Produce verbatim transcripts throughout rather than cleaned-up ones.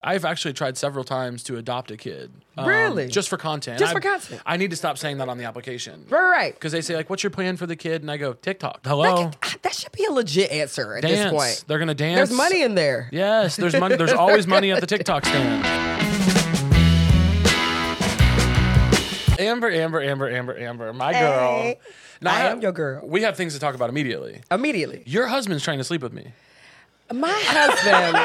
I've actually tried several times to adopt a kid. Um, Really? Just for content. Just for I, content. I need to stop saying that on the application. Right, right. Because they say, like, what's your plan for the kid? And I go, TikTok. Hello? That, that should be a legit answer at Dance. this point. They're going to dance. There's money in there. Yes, there's money. There's always money at the TikTok stand. Amber, Amber, Amber, Amber, Amber, my girl. Hey. Now, I am your girl. We have things to talk about immediately. Immediately. Your husband's trying to sleep with me. My husband,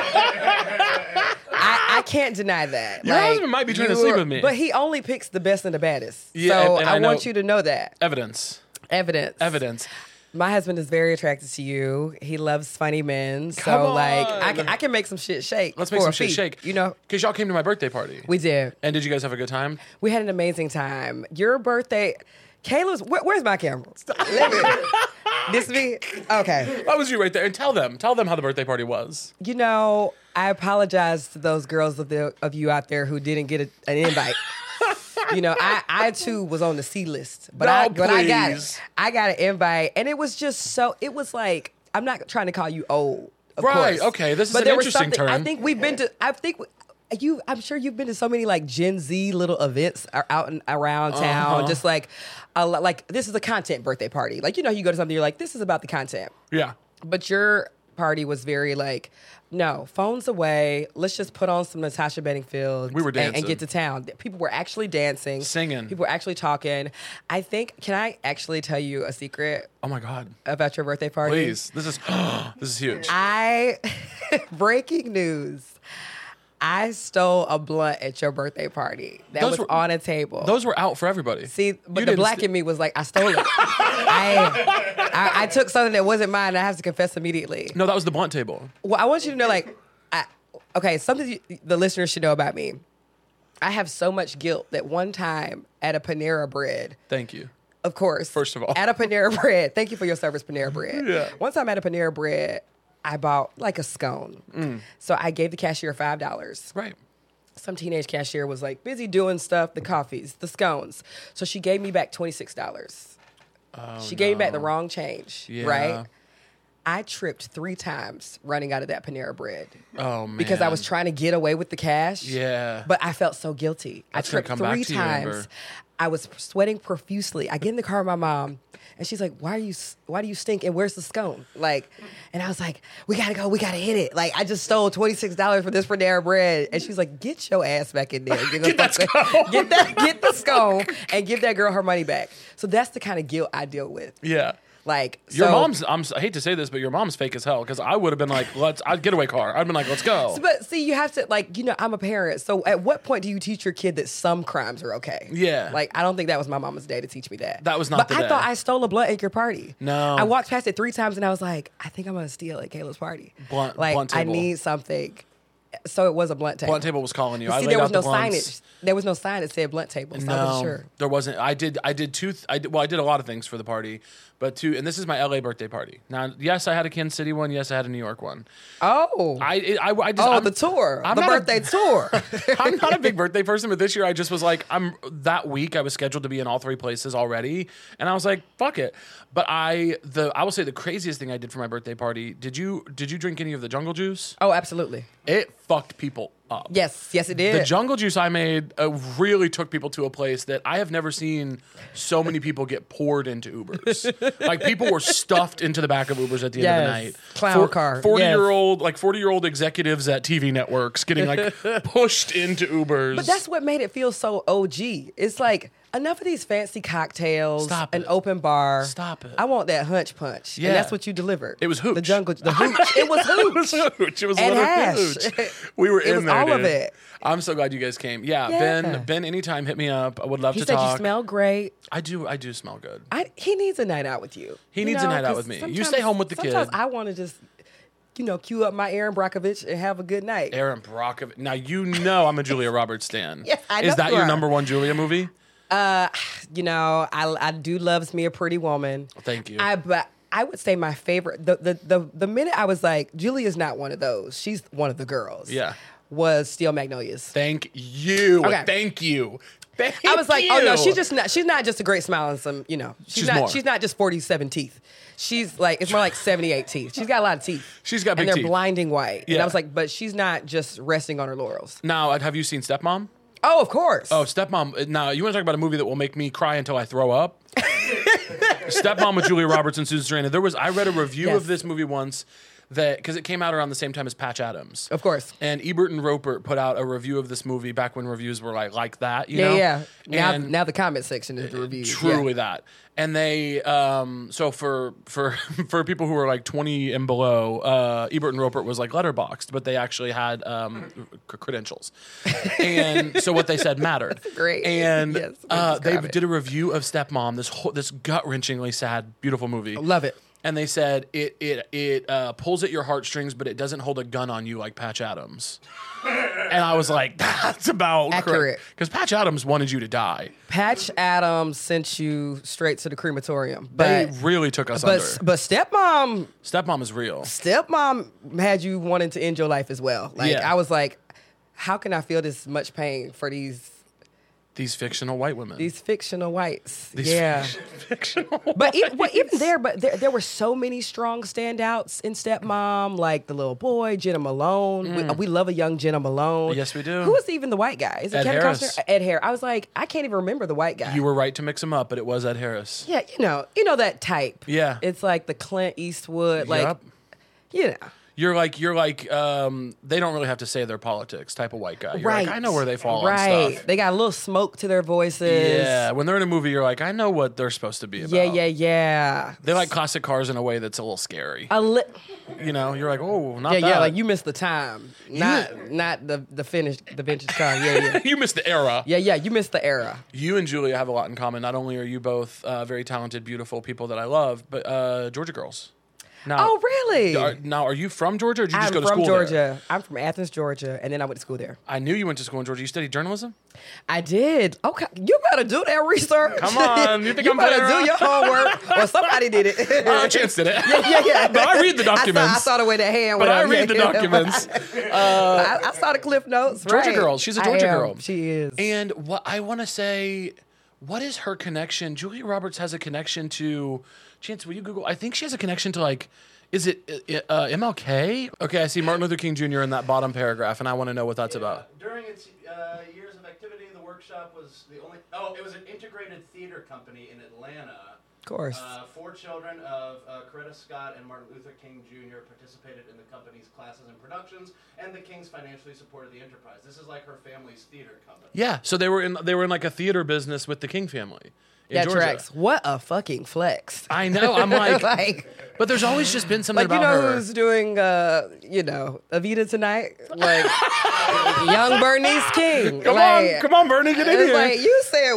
I, I can't deny that. Your husband might be trying to you sleep are- with me. But he only picks the best and the baddest. Yeah, so and- and I, I know- want you to know that. Evidence. Evidence. Evidence. My husband is very attracted to you. He loves funny men. So, Come like, I on. can, I can make some shit shake. Let's make for some a shit fee, shake. You know? Because y'all came to my birthday party. We did. And did you guys have a good time? We had an amazing time. Your birthday, Kayla's, where, where's my camera? Let me, this me? Okay. That was you right there. And tell them. Tell them how the birthday party was. You know, I apologize to those girls of, the, of you out there who didn't get a, an invite. You know, I, I too was on the C list, but No, I but I got please. it. I got an invite, and it was just so. It was like I'm not trying to call you old, of Right, course. okay, this is but an there was interesting something- I turn. think we've been to. I think you. I'm sure you've been to so many like Gen Z little events are out and around town. Uh-huh. Just like, a, lo- like this is a content birthday party. Like you know, you go to something, you're like, this is about the content. Yeah. But your party was very like, no, phones away. Let's just put on some Natasha Bedingfield We were and, and dancing. get to town. People were actually dancing. Singing. People were actually talking. I think, can I actually tell you a secret Oh, my God. about your birthday party? Please. This is this is huge. I, breaking news. I stole a blunt at your birthday party. That Those was were- on a table. Those were out for everybody. See, but You the didn't black st- in me was like, I stole it. I, I I took something that wasn't mine. And I have to confess immediately. No, that was the blunt table. Well, I want you to know, like, I, okay, something you, the listeners should know about me. I have so much guilt that one time at a Panera Bread, Thank you. of course. First of all. At a Panera Bread. Thank you for your service, Panera Bread. Yeah. One time at a Panera Bread, I bought like a scone. So I gave the cashier five dollars. Right. Some teenage cashier was like busy doing stuff, the coffees, the scones. So she gave me back twenty-six dollars. Oh, she gave me back the no. wrong change, Yeah. right? I tripped three times running out of that Panera Bread. Oh, man. Because I was trying to get away with the cash. Yeah. But I felt so guilty. That's I gonna tripped come back three to you, times. Amber. I was sweating profusely. I get in the car with my mom, and she's like, "Why are you? Why do you stink? And where's the scone?" Like, and I was like, "We gotta go. We gotta hit it." Like, I just stole twenty six dollars for this Panera Bread, and she's like, "Get your ass back in there. Get, Get that scone. get that. Get the scone, and give that girl her money back." So that's the kind of guilt I deal with. Yeah. Like Your so- mom's, I'm, I hate to say this, but your mom's fake as hell. Because I would have been like, let's, I'd get away car. I'd been like, let's go. But see, you have to like, you know, I'm a parent. So at what point do you teach your kid that some crimes are okay? Yeah. Like, I don't think that was my mama's day to teach me that. That was not But the I day. thought I stole a blunt at your party. No. I walked past it three times and I was like, I think I'm gonna steal at Kayla's party. Blunt- like, blunt I table. need something. So it was a blunt table. Blunt table was calling you. But I see, laid there out was no the blunts. signage. There was no sign that said blunt table. So I No, wasn't sure. there wasn't. I did. I did two. Th- I did, well, I did a lot of things for the party, but two. And this is my L A birthday party. Now, yes, I had a Kansas City one. Yes, I had a New York one. Oh. I. I. I just. oh, I'm, the tour. I'm the not a- birthday tour. I'm not a big birthday person, but this year I just was like, I'm that week I was scheduled to be in all three places already, and I was like, fuck it. But I the I will say the craziest thing I did for my birthday party. Did you did you drink any of the jungle juice? Oh, absolutely. It fucked people up. Yes. Yes, it did. The jungle juice I made uh, really took people to a place that I have never seen so many people get poured into Ubers. Like people were stuffed into the back of Ubers at the end of the Yes. night. Clown car. Forty Yes. year old like forty year old executives at T V networks getting like pushed into Ubers. But that's what made it feel so O G. It's like enough of these fancy cocktails, Stop an it. open bar. Stop it. I want that hunch punch. Yeah. And that's what you delivered. It was hooch. The jungle, the hooch. It was it was hooch. hooch. It was a And little hash. hooch. We were It in was there. all of dude. it. I'm so glad you guys came. Yeah, Yeah. Ben. Ben, anytime, hit me up. I would love He to said talk. you smell great. I do. I do smell good. I, he needs a night out with you. He You needs a know, night out 'cause with me. You sometimes- stay home with the kid. Sometimes I want to just, you know, cue up my Aaron Brockovich and have a good night. Aaron Brockovich. Now you know I'm a Julia Roberts stan. Yes, I Is know that you your are. number one Julia movie? You know, I, I do loves me a pretty woman. Thank you. I but I would say my favorite. The the the, the minute I was like, Julia's not one of those. She's one of the girls. Yeah. Was Steel Magnolias. Thank you. Okay. Thank you. Thank I was like, oh no, you. she's just not. She's not just a great smile and some, you know. She's, She's not. more. She's not just forty-seven teeth. She's like, it's more like seventy-eight teeth. She's got a lot of teeth. She's got big and they're teeth. blinding white. And Yeah. I was like, but she's not just resting on her laurels. Now, have you seen Stepmom? Oh, of course. Oh, Stepmom. Now, you want to talk about a movie that will make me cry until I throw up? Stepmom with Julia Roberts and Susan Sarandon. There was I read a review Yes. of this movie once that because it came out around the same time as Patch Adams. Of course. And Ebert and Roper put out a review of this movie back when reviews were like like that, you Yeah, know? yeah. Now, And now the comment section is the review. truly Yeah. that. And they um so for for for people who were like twenty and below, uh Ebert and Roper was like letterboxed, but they actually had um c- credentials. And so what they said mattered. Great. And Yes, way to uh they describe it. did a review of Stepmom, this whole, this gut-wrenchingly sad beautiful movie. Love it. And they said it it it uh, pulls at your heartstrings, but it doesn't hold a gun on you like Patch Adams. And I was like, that's about Accurate. Because Patch Adams wanted you to die. Patch Adams sent you straight to the crematorium. But They really took us but under. but stepmom Stepmom is real. stepmom had you wanting to end your life as well. Like Yeah. I was like, how can I feel this much pain for these These fictional white women. these fictional whites? These yeah. fictional But even, well, even there, but there, there were so many strong standouts in Stepmom, like the little boy, Jenna Malone. We, we love a young Jenna Malone. Mm. Yes, we do. Who was even the white guy? Is it Ed Kevin Harris. Costner? Ed Harris. I was like, I can't even remember the white guy. You were right to mix them up, but it was Ed Harris. yeah, you know, you know that type. Yeah. It's like the Clint Eastwood, like, Yup. you know. You're like you're like um, they don't really have to say their politics type of white guy. You're right. like, I know where they fall right. on stuff. They got a little smoke to their voices. Yeah, when they're in a movie, you're like, I know what they're supposed to be about. Yeah, yeah, yeah. They like classic cars in a way that's a little scary. A li- You know, you're like, oh, not yeah, that. yeah, like you missed the time. Not not the the finished the vintage car. Yeah, yeah. you missed the era. Yeah, yeah, you missed the era. You and Julia have a lot in common. Not only are you both uh, very talented, beautiful people that I love, but uh, Georgia girls. Now, Oh, really? Are, now, are you from Georgia, or did you just I'm go to from school Georgia. there? I'm from Athens, Georgia, and then I went to school there. I knew you went to school in Georgia. You studied journalism? I did. Okay, you better do that research. Come on, you think you I'm better playing do your homework, or somebody did it. Uh, Chance did it. yeah, yeah, yeah. But I read the I saw, documents. I saw the way the hand but went I up. read the Yeah. documents. I, I saw the cliff notes. Georgia right. girl. She's a I Georgia am. girl. She is. And what I want to say, what is her connection? Julia Roberts has a connection to. Chance, will you Google? I think she has a connection to like. Is it uh, M L K? Okay, I see Martin Luther King Junior in that bottom paragraph, and I want to know what that's about. During its uh, years of activity, the workshop was the only. Oh, it was an integrated theater company in Atlanta. Of course. Uh, four children of uh, Coretta Scott and Martin Luther King Junior participated in the company's classes and productions, and the Kings financially supported the enterprise. This is like her family's theater company. Yeah, so they were in they were in like a theater business with the King family. In that Georgia. tracks. What a fucking flex. I know. I'm like, like, but there's always just been something like you about know her. who's doing, uh, you know, Evita tonight? Like, young Bernice King. Come like, on, come on, Bernie, get in It's here. like, you said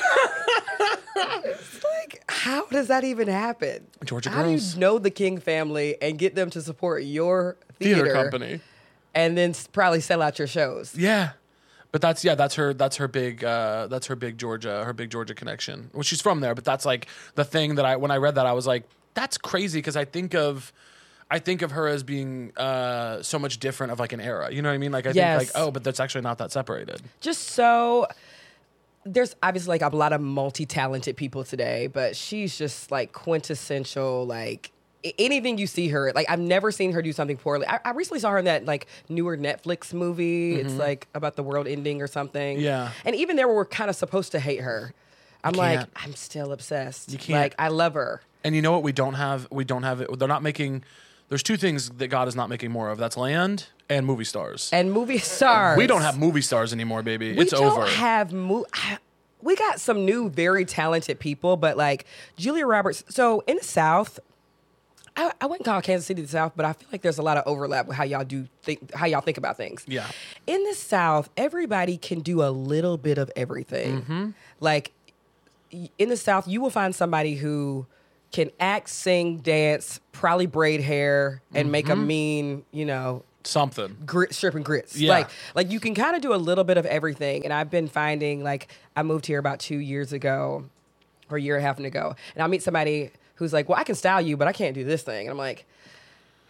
what? It's like, how does that even happen? Georgia how girls. do you know the King family and get them to support your theater, Theater company. and then s- probably sell out your shows? Yeah. But that's yeah, that's her that's her big uh, that's her big Georgia, her big Georgia connection. Well, she's from there, but that's like the thing that I when I read that I was like, that's crazy because I think of I think of her as being uh, so much different of like an era. You know what I mean? Like I Yes. think like, oh, but that's actually not that separated. Just so there's obviously like a lot of multi-talented people today, but she's just like quintessential, like a- anything you see her, like I've never seen her do something poorly. I, I recently saw her in that like newer Netflix movie. It's like about the world ending or something. Mm-hmm. Yeah. And even there we're kind of supposed to hate her. I'm like, can't. I'm still obsessed. You can't. Like I love her. And you know what we don't have? We don't have it. They're not making. There's two things that God is not making more of. That's land and movie stars. And movie stars. We don't have movie stars anymore, baby. We it's don't over. have mo- I- we got some new, very talented people, but like Julia Roberts. So in the South, I, I wouldn't call Kansas City the South, but I feel like there's a lot of overlap with how y'all do think, how y'all think about things. Yeah. In the South, everybody can do a little bit of everything. Mm-hmm. Like y- in the South, you will find somebody who can act, sing, dance, probably braid hair, and make Mm-hmm. a mean, you know, Something. grit, stripping grits. Yeah. Like, like you can kind of do a little bit of everything. And I've been finding, like, I moved here about two years ago or a year and a half ago, and I'll meet somebody who's like, well, I can style you, but I can't do this thing. And I'm like,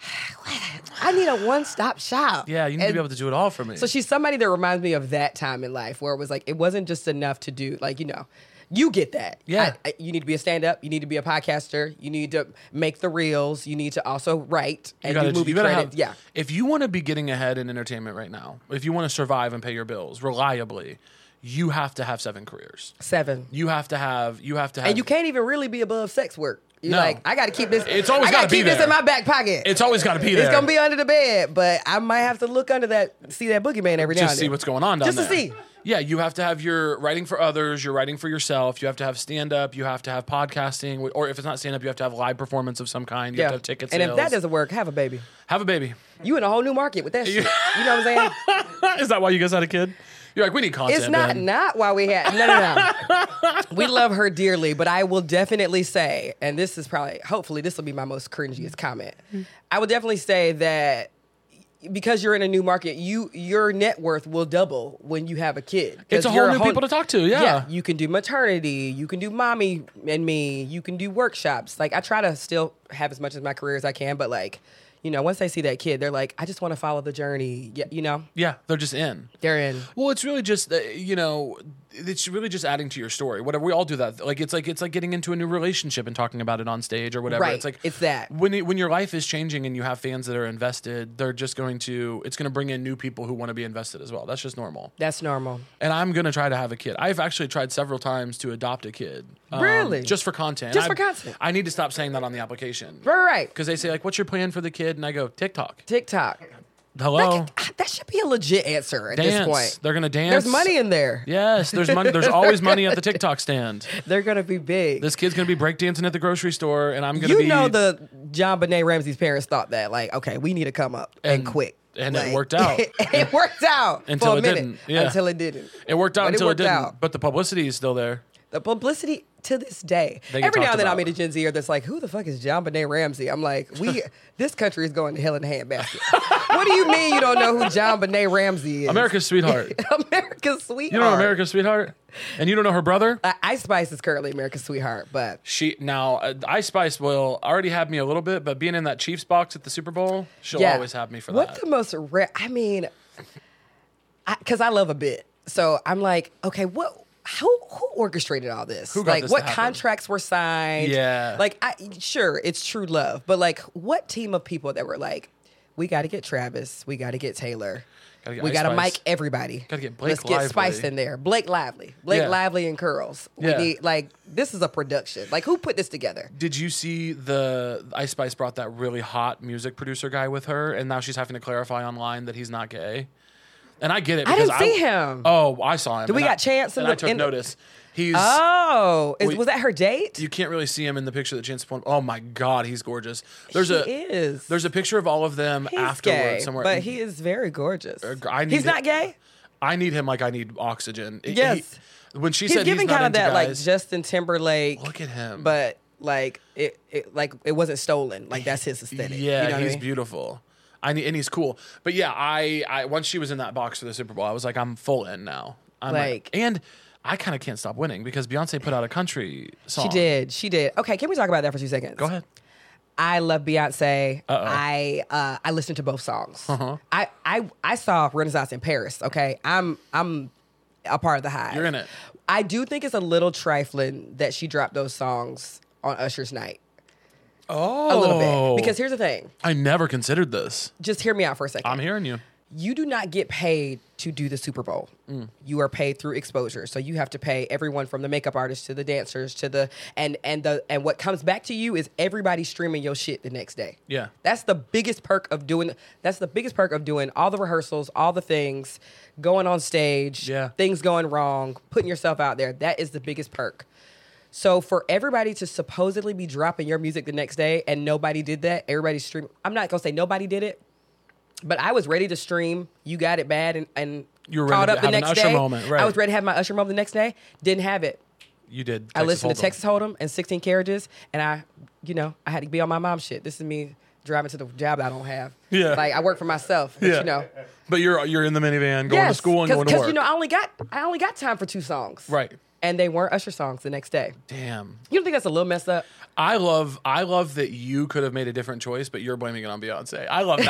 I need a one-stop shop. Yeah, you need And to be able to do it all for me. So she's somebody that reminds me of that time in life where it was like, it wasn't just enough to do, like, you know, you get that. Yeah. I, I, you need to be a stand-up. You need to be a podcaster. You need to make the reels. You need to also write and You gotta, do movie you gotta credits. have, yeah. If you want to be getting ahead in entertainment right now, if you want to survive and pay your bills reliably, you have to have seven careers. Seven. You have to have. You have to have. And you can't even really be above sex work. You're No. like, I got to keep this. It's always I gotta gotta be keep this there. in my back pocket. It's always got to be there. It's gonna be under the bed, but I might have to look under that, see that boogeyman every now just and see then. what's going on down Just there. to see. Yeah, you have to have your writing for others. You're writing for yourself. You have to have stand up. You have to have podcasting, or if it's not stand up, you have to have live performance of some kind. You Yeah. have to have ticket And sales. if that doesn't work, have a baby. have a baby. You in a whole new market with that shit. You know what I'm saying? Is that why you guys had a kid? You're like, we need content. It's not Ben. not why we had no no no. We love her dearly, but I will definitely say, and this is probably hopefully this will be my most cringiest comment. I would definitely say that because you're in a new market, you your net worth will double when you have a kid. 'Cause It's a you're whole new people to talk to. Yeah. you can do maternity, you can do mommy and me, you can do workshops. Like I try to still have as much of my career as I can, but like, you know, once they see that kid, they're like, I just want to follow the journey. Yeah, you know, Yeah, they're just in. they're in. Well, it's really just uh, you know, it's really just adding to your story. Whatever, we all do that. Like it's like it's like getting into a new relationship and talking about it on stage or whatever. Right, It's like it's that. when it, when your life is changing and you have fans that are invested, they're just going to it's going to bring in new people who want to be invested as well. That's just normal. That's normal. And I'm going to try to have a kid. I've actually tried several times to adopt a kid. um, Really? Just for content. Just I- for content. I need to stop saying that on the application. Right, right. Because they say like, "What's your plan for the kid?" And I go, "TikTok." TikTok. Hello. That, could- that should be a legit answer at Dance. this point. They're gonna dance. There's money in there. Yes, there's money. There's always money at the TikTok stand. They're gonna be big. This kid's gonna be breakdancing at the grocery store, and I'm gonna you be. know the John Benet Ramsey's parents thought that like, okay, we need to come up and, And- quick. and it Like, worked out. it worked out Until for a it minute. didn't, yeah. Until it didn't. It worked out But it until it, worked didn't. out. But the publicity is still there. The publicity to this day. They get Every now talked and then I'll about. meet a Gen Zer that's like, who the fuck is John Benet Ramsey? I'm like, we this country is going to hell in a handbasket. What do you mean you don't know who John Benet Ramsey is? America's sweetheart. America's sweetheart. You don't know America's sweetheart, and you don't know her brother. Uh, Ice Spice is currently America's sweetheart, but She now uh, Ice Spice will already have me a little bit, but being in that Chiefs box at the Super Bowl, she'll yeah. always have me for What's that. the most rare? I mean, because I, I love a bit, so I'm like, okay, what? Who who orchestrated all this? Who got like, this what to happen? contracts were signed? Yeah. like, I sure it's true love, but like, what team of people that were like, we got to get Travis, we got to get Taylor. Gotta get We Ice got to Spice. mic everybody. Gotta get Blake Let's get Spice Lively. in there. Blake Lively. Blake Yeah. Lively and Curls. We Yeah. need, like, this is a production. Like, who put this together? Did you see the Ice Spice brought that really hot music producer guy with her, and now she's having to clarify online that he's not gay? And I get it. I Because didn't see him. Oh, I saw him. Did we and got I, Chance in and the- I took in the- notice. He's. Oh, is, Wait. was that her date? You can't really see him in the picture that Chance put. Oh my God, he's gorgeous. There's He a is. there's a picture of all of them He's afterwards gay, somewhere. but he is very gorgeous. I need He's not it- gay. I need him like I need oxygen. He- Yes. he- when she He's said giving he's not kind of into that like guys, Justin Timberlake. look at him. but like it, it, like it wasn't stolen. Like that's his aesthetic. Yeah, you know what he's I mean? beautiful. I need, and he's cool. But yeah, I, I once she was in that box for the Super Bowl, I was like, I'm full in now. I'm Like- and I kind of can't stop winning because Beyonce put out a country song. She did. She did. Okay, can we talk about that for two seconds? Go ahead. I love Beyonce. Uh-oh. I uh, I listened to both songs. Uh-huh. I, I I saw Renaissance in Paris. Okay, I'm I'm a part of the Hive. You're in it. I do think it's a little trifling that she dropped those songs on Usher's night. Oh, A little bit. Because here's the thing. I never considered this. Just hear me out for a second. I'm hearing you. You do not get paid to do the Super Bowl. Mm. You are paid through exposure. So you have to pay everyone from the makeup artists to the dancers to the and and the and what comes back to you is everybody streaming your shit the next day. Yeah. That's the biggest perk of doing that's the biggest perk of doing all the rehearsals, all the things, going on stage, Yeah. things going wrong, putting yourself out there. That is the biggest perk. So for everybody to supposedly be dropping your music the next day and nobody did that, everybody's streaming. I'm not gonna say nobody did it. But I was ready to stream You Got It Bad and, and You were caught ready up to the have an next Usher day. moment, right. I was ready to have my Usher moment the next day. Didn't have it. You did. I listened to Hold'em. Texas Hold'em and sixteen Carriages, and I, you know, I had to be on my mom shit. This is me driving to the job I don't have. Yeah. Like I work for myself, but Yeah. you know. But you're you're in the minivan going to Yes, school and going to work. Because you know, I only got I only got time for two songs. Right. And they weren't Usher songs the next day. Damn. You don't think that's a little messed up? I love I love that you could have made a different choice, but you're blaming it on Beyonce. I love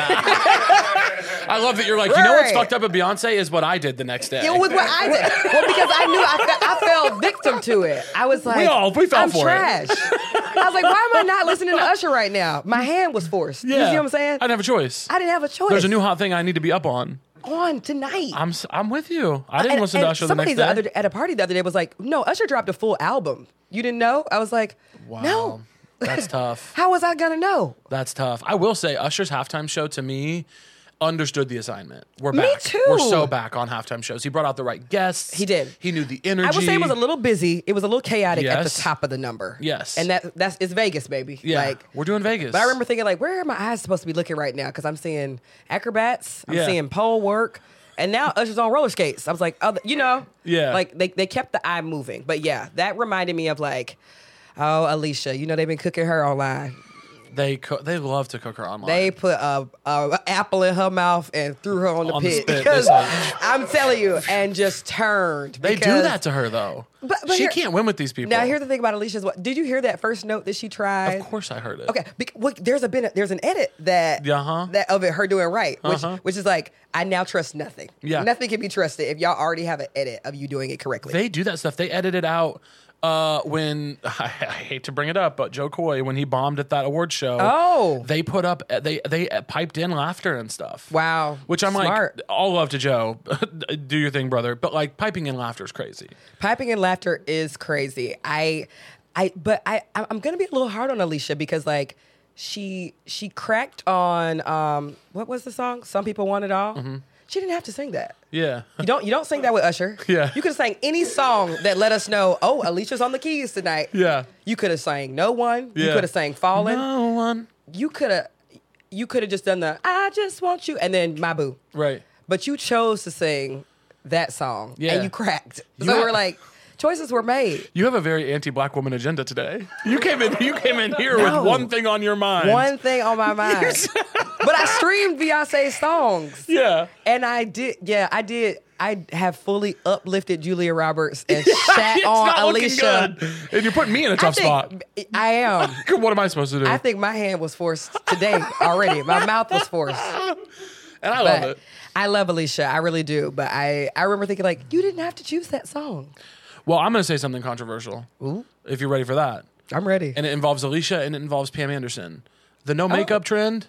that. I love that you're like, you know what's Right. fucked up with Beyonce is what I did the next day. It was what I did. Well, because I knew I, fe- I fell victim to it. I was like, We all- we fell I'm for it. trash. I was like, why am I not listening to Usher right now? My hand was forced. yeah. You see what I'm saying? I didn't have a choice. I didn't have a choice. There's a new hot thing I need to be up on. on tonight. I'm s- I'm with you. I didn't and, listen and to Usher the somebody next the day. other at a party the other day was like, no, Usher dropped a full album. You didn't know? I was like, wow. no. That's tough. How was I gonna know? That's tough. I will say, Usher's halftime show to me understood the assignment. We're Me back. too. We're so back on halftime shows. He brought out the right guests. He did. He knew the energy. I would say it was a little busy. It was a little chaotic at the Yes. top of the number. Yes. And that that's it's Vegas, baby. Yeah, Like, we're doing Vegas. but I remember thinking like, where are my eyes supposed to be looking right now? Because I'm seeing acrobats, I'm Yeah. seeing pole work, and now Usher's on roller skates. I was like, oh, you know, Yeah. like they they kept the eye moving. But yeah, that reminded me of like, oh, Alicia, you know they've been cooking her online. They co- they love to cook her online. They put a, a apple in her mouth and threw her on the On the pit. spit, Because they said. I'm telling you, and just turned. They do because- that to her though. But- but she here- can't win with these people. Now, here's the thing about Alicia's. What did you hear that first note that she tried? Of course, I heard it. Okay, bec- well, there's a been a, there's an edit that Uh-huh. that of it her doing right, which Uh-huh. which is like I now trust nothing. Yeah. Nothing can be trusted if y'all already have an edit of you doing it correctly. They do that stuff. They edited out uh, when I, I hate to bring it up, but Joe Coy when he bombed at that award show. Oh. they put up they they piped in laughter and stuff. Wow. Which I'm Smart. like, all love to Joe, do your thing, brother. But like piping in laughter is crazy. Piping and laughter is crazy. I, I, but I, I'm gonna be a little hard on Alicia because like she she cracked on um what was the song? Some People Want It All. Mm-hmm. She didn't have to sing that. Yeah. You don't you don't sing that with Usher. Yeah. You could have sang any song that let us know, oh, Alicia's on the keys tonight. Yeah. You could have sang No One. You Yeah. could have sang Fallen. No one. You could have you could have just done the I Just Want You and then My Boo. Right. But you chose to sing that song. Yeah. And you cracked. You So ha- we're like, choices were made. You have a very anti-black woman agenda today. You came in. You came in here No. with one thing on your mind. One thing on my mind. But I streamed Beyonce's songs. Yeah. And I did, yeah, I did. I have fully uplifted Julia Roberts and shat It's on not looking Alicia. good. And you're putting me in a I tough think spot. I am. What am I supposed to do? I think my hand was forced today already. My mouth was forced. and I love But it. I love Alicia. I really do. But I, I remember thinking, like, you didn't have to choose that song. Well, I'm going to say something controversial. Ooh. If you're ready for that. I'm ready. And it involves Alicia and it involves Pam Anderson. The no makeup trend.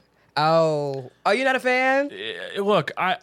Oh. Are you not a fan? eh, Look, I.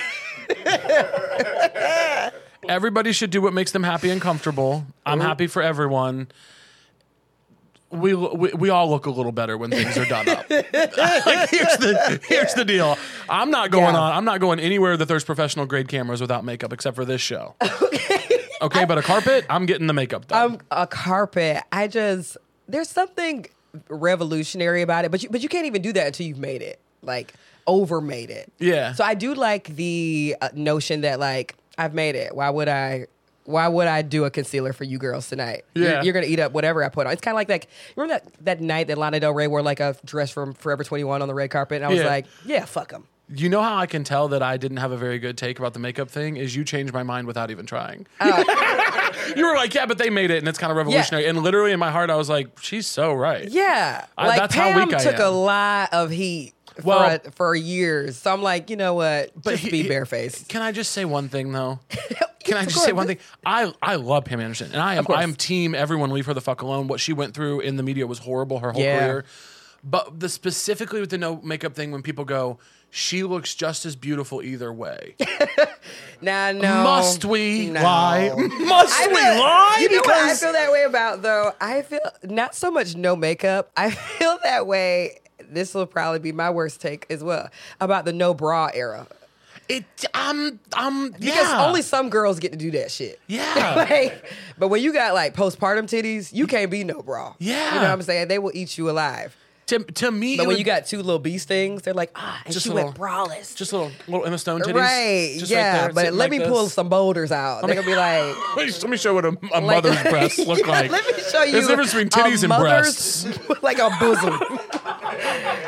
Everybody should do what makes them happy and comfortable. I'm happy for everyone. We, we we all look a little better when things are done up. Like, here's the here's the deal. I'm not going Yeah. on. I'm not going anywhere that there's professional grade cameras without makeup, except for this show. Okay. Okay, but a carpet, I'm getting the makeup done. Um, a carpet. I just there's something revolutionary about it, but you but you can't even do that until you've made it, like over made it. Yeah. So I do like the uh, notion that like I've made it. Why would I? Why would I do a concealer for you girls tonight? Yeah. You're, you're gonna eat up whatever I put on. It's kind of like that. Remember that that night that Lana Del Rey wore like a dress from Forever twenty-one on the red carpet, and I was Yeah. like, yeah, fuck them. You know how I can tell that I didn't have a very good take about the makeup thing is you changed my mind without even trying. Oh. You were like, yeah, but they made it and it's kind of revolutionary. And literally in my heart, I was like, she's so right. Yeah, I- like that's how Pam weak I took a am. lot of heat for Well- a, for years. So I'm like, you know what? Just he- be he- barefaced. Can I just say one thing though? Can I Of just course. say one thing? I, I love Pam Anderson, and I am course. I am team everyone leave her the fuck alone. What she went through in the media was horrible her whole Yeah. career. But the specifically with the no makeup thing, when people go, she looks just as beautiful either way. Nah, no. Must we No. lie? Must I we feel- lie? You know what I Because- feel that way about though? I feel not so much no makeup. I feel that way. This will probably be my worst take as well about the no bra era. It um um Because yeah. only some girls get to do that shit. Yeah. like, but when you got like postpartum titties, you can't be no bra. Yeah. You know what I'm saying? They will eat you alive. to, to me But it when would- you got two little bee stings, they're like, ah, and Just she a went little- braless. just little little Emma Stone titties. right. Just yeah. right there, but sitting let like me pull this. some boulders out. They're gonna be like, Let me, let me show what a, a Like- mother's breasts look like. Let me show you. There's a difference between titties a and mother's- breasts. like a bosom.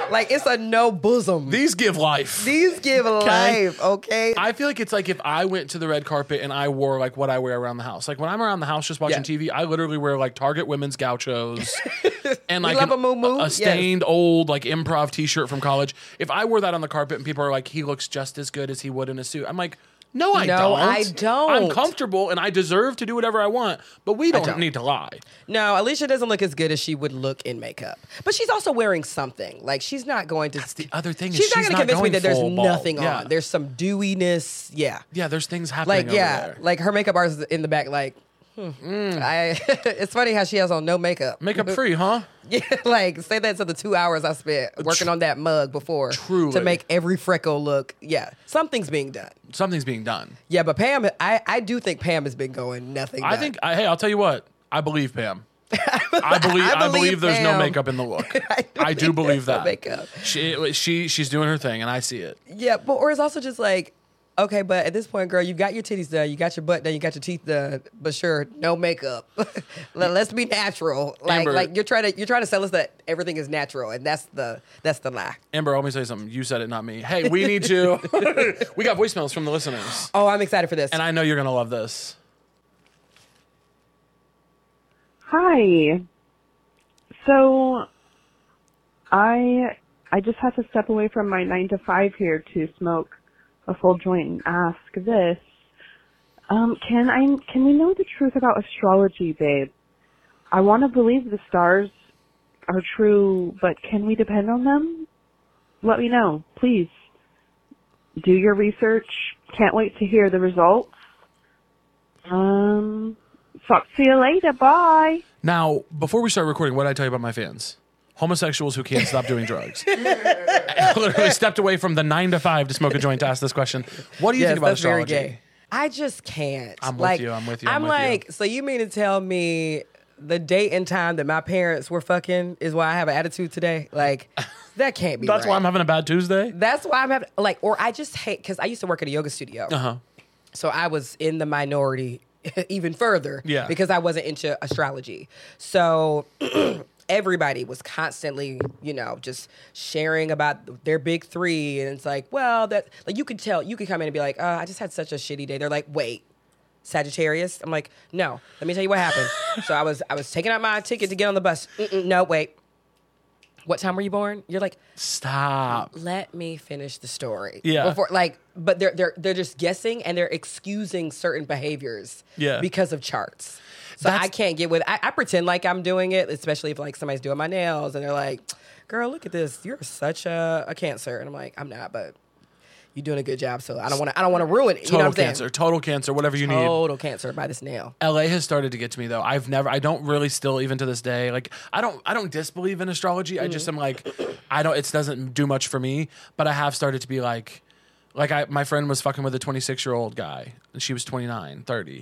Like, it's a no bosom. These give life. These give life, okay? I feel like it's like if I went to the red carpet and I wore like what I wear around the house. Like when I'm around the house just watching Yeah. T V, I literally wear like Target women's gauchos and We like love an- a moo-moo. a Yes. stained old like improv T-shirt from college. If I wore that on the carpet and people are like, he looks just as good as he would in a suit, I'm like, no, I No, don't. I don't. I'm comfortable and I deserve to do whatever I want, but we don't, don't. need to lie. No, Alicia doesn't look as good as she would look in makeup. But she's also wearing something. Like, she's not going to... That's the other thing. She's is not she's going to convince me going that there's full ball. nothing Yeah. on. There's some dewiness. Yeah. Yeah, there's things happening Like, over yeah. there. Like, her makeup artist is in the back, like... Hmm. I, it's funny how she has on no makeup. Makeup free, huh? Yeah, like, say that to the two hours I spent working on that mug before. Truly. To make every freckle look... Yeah. Something's being done. Something's being done. Yeah, but Pam... I, I do think Pam has been going nothing I done. think. I, hey, I'll tell you what. I believe Pam. I believe. I I believe, believe there's no Pam. makeup in the look. I do I do think believe there's no that. makeup. She she she's doing her thing, and I see it. Yeah, but or it's also just like, okay, but at this point, girl, you got your titties done, you got your butt done, you got your teeth done, but sure, no makeup. Let- Let's be natural. Like Amber. like you're trying to you're trying to sell us that everything is natural, and that's the that's the lie. Amber, let me say something. You said it, not me. Hey, we need to. We got voicemails from the listeners, Oh, I'm excited for this. and I know you're gonna love this. Hi. So, I I just had to step away from my nine to five here to smoke a full joint and ask this. Um, can I can we know the truth about astrology, babe? I want to believe the stars are true, but can we depend on them? Let me know, please. Do your research. Can't wait to hear the results. Um, talk to you later. Bye. Now, before we start recording, what did I tell you about my fans? Homosexuals who can't stop doing drugs. I literally stepped away from the nine to five to smoke a joint to ask this question. What do you yes, think about that's very astrology? gay. I just can't. I'm with like, you, I'm with you, I'm I'm with you. like, so you mean to tell me the date and time that my parents were fucking is why I have an attitude today? Like, that can't be That's right. why I'm having a bad Tuesday. That's why I'm having, like, or I just hate, because I used to work at a yoga studio. Uh huh. So I was in the minority even further Yeah. because I wasn't into astrology. So everybody was constantly, you know, just sharing about their big three. And it's like, well, that, like, you could tell, you could come in and be like, oh, I just had such a shitty day. They're like, wait, Sagittarius? I'm like, no, let me tell you what happened. So I was, I was taking out my ticket to get on the bus. Mm-mm, no, wait. What time were you born? You're like, Stop. let me finish the story. Yeah. Before, like, but they're they're they're just guessing and they're excusing certain behaviors. Yeah. Because of charts. So That's- I can't get with. I, I pretend like I'm doing it, especially if like somebody's doing my nails and they're like, "Girl, look at this. You're such a, a Cancer," and I'm like, "I'm not, but you're doing a good job." So I don't want to. I don't want to ruin it. You know Total what I'm saying? cancer. Total cancer. Whatever you need. Total Cancer by this nail. L A has started to get to me though. I've never I don't really still even to this day like I don't I don't disbelieve in astrology. I just am like I don't it doesn't do much for me, but I have started to be like like I my friend was fucking with a twenty-six-year-old guy and she was twenty-nine, thirty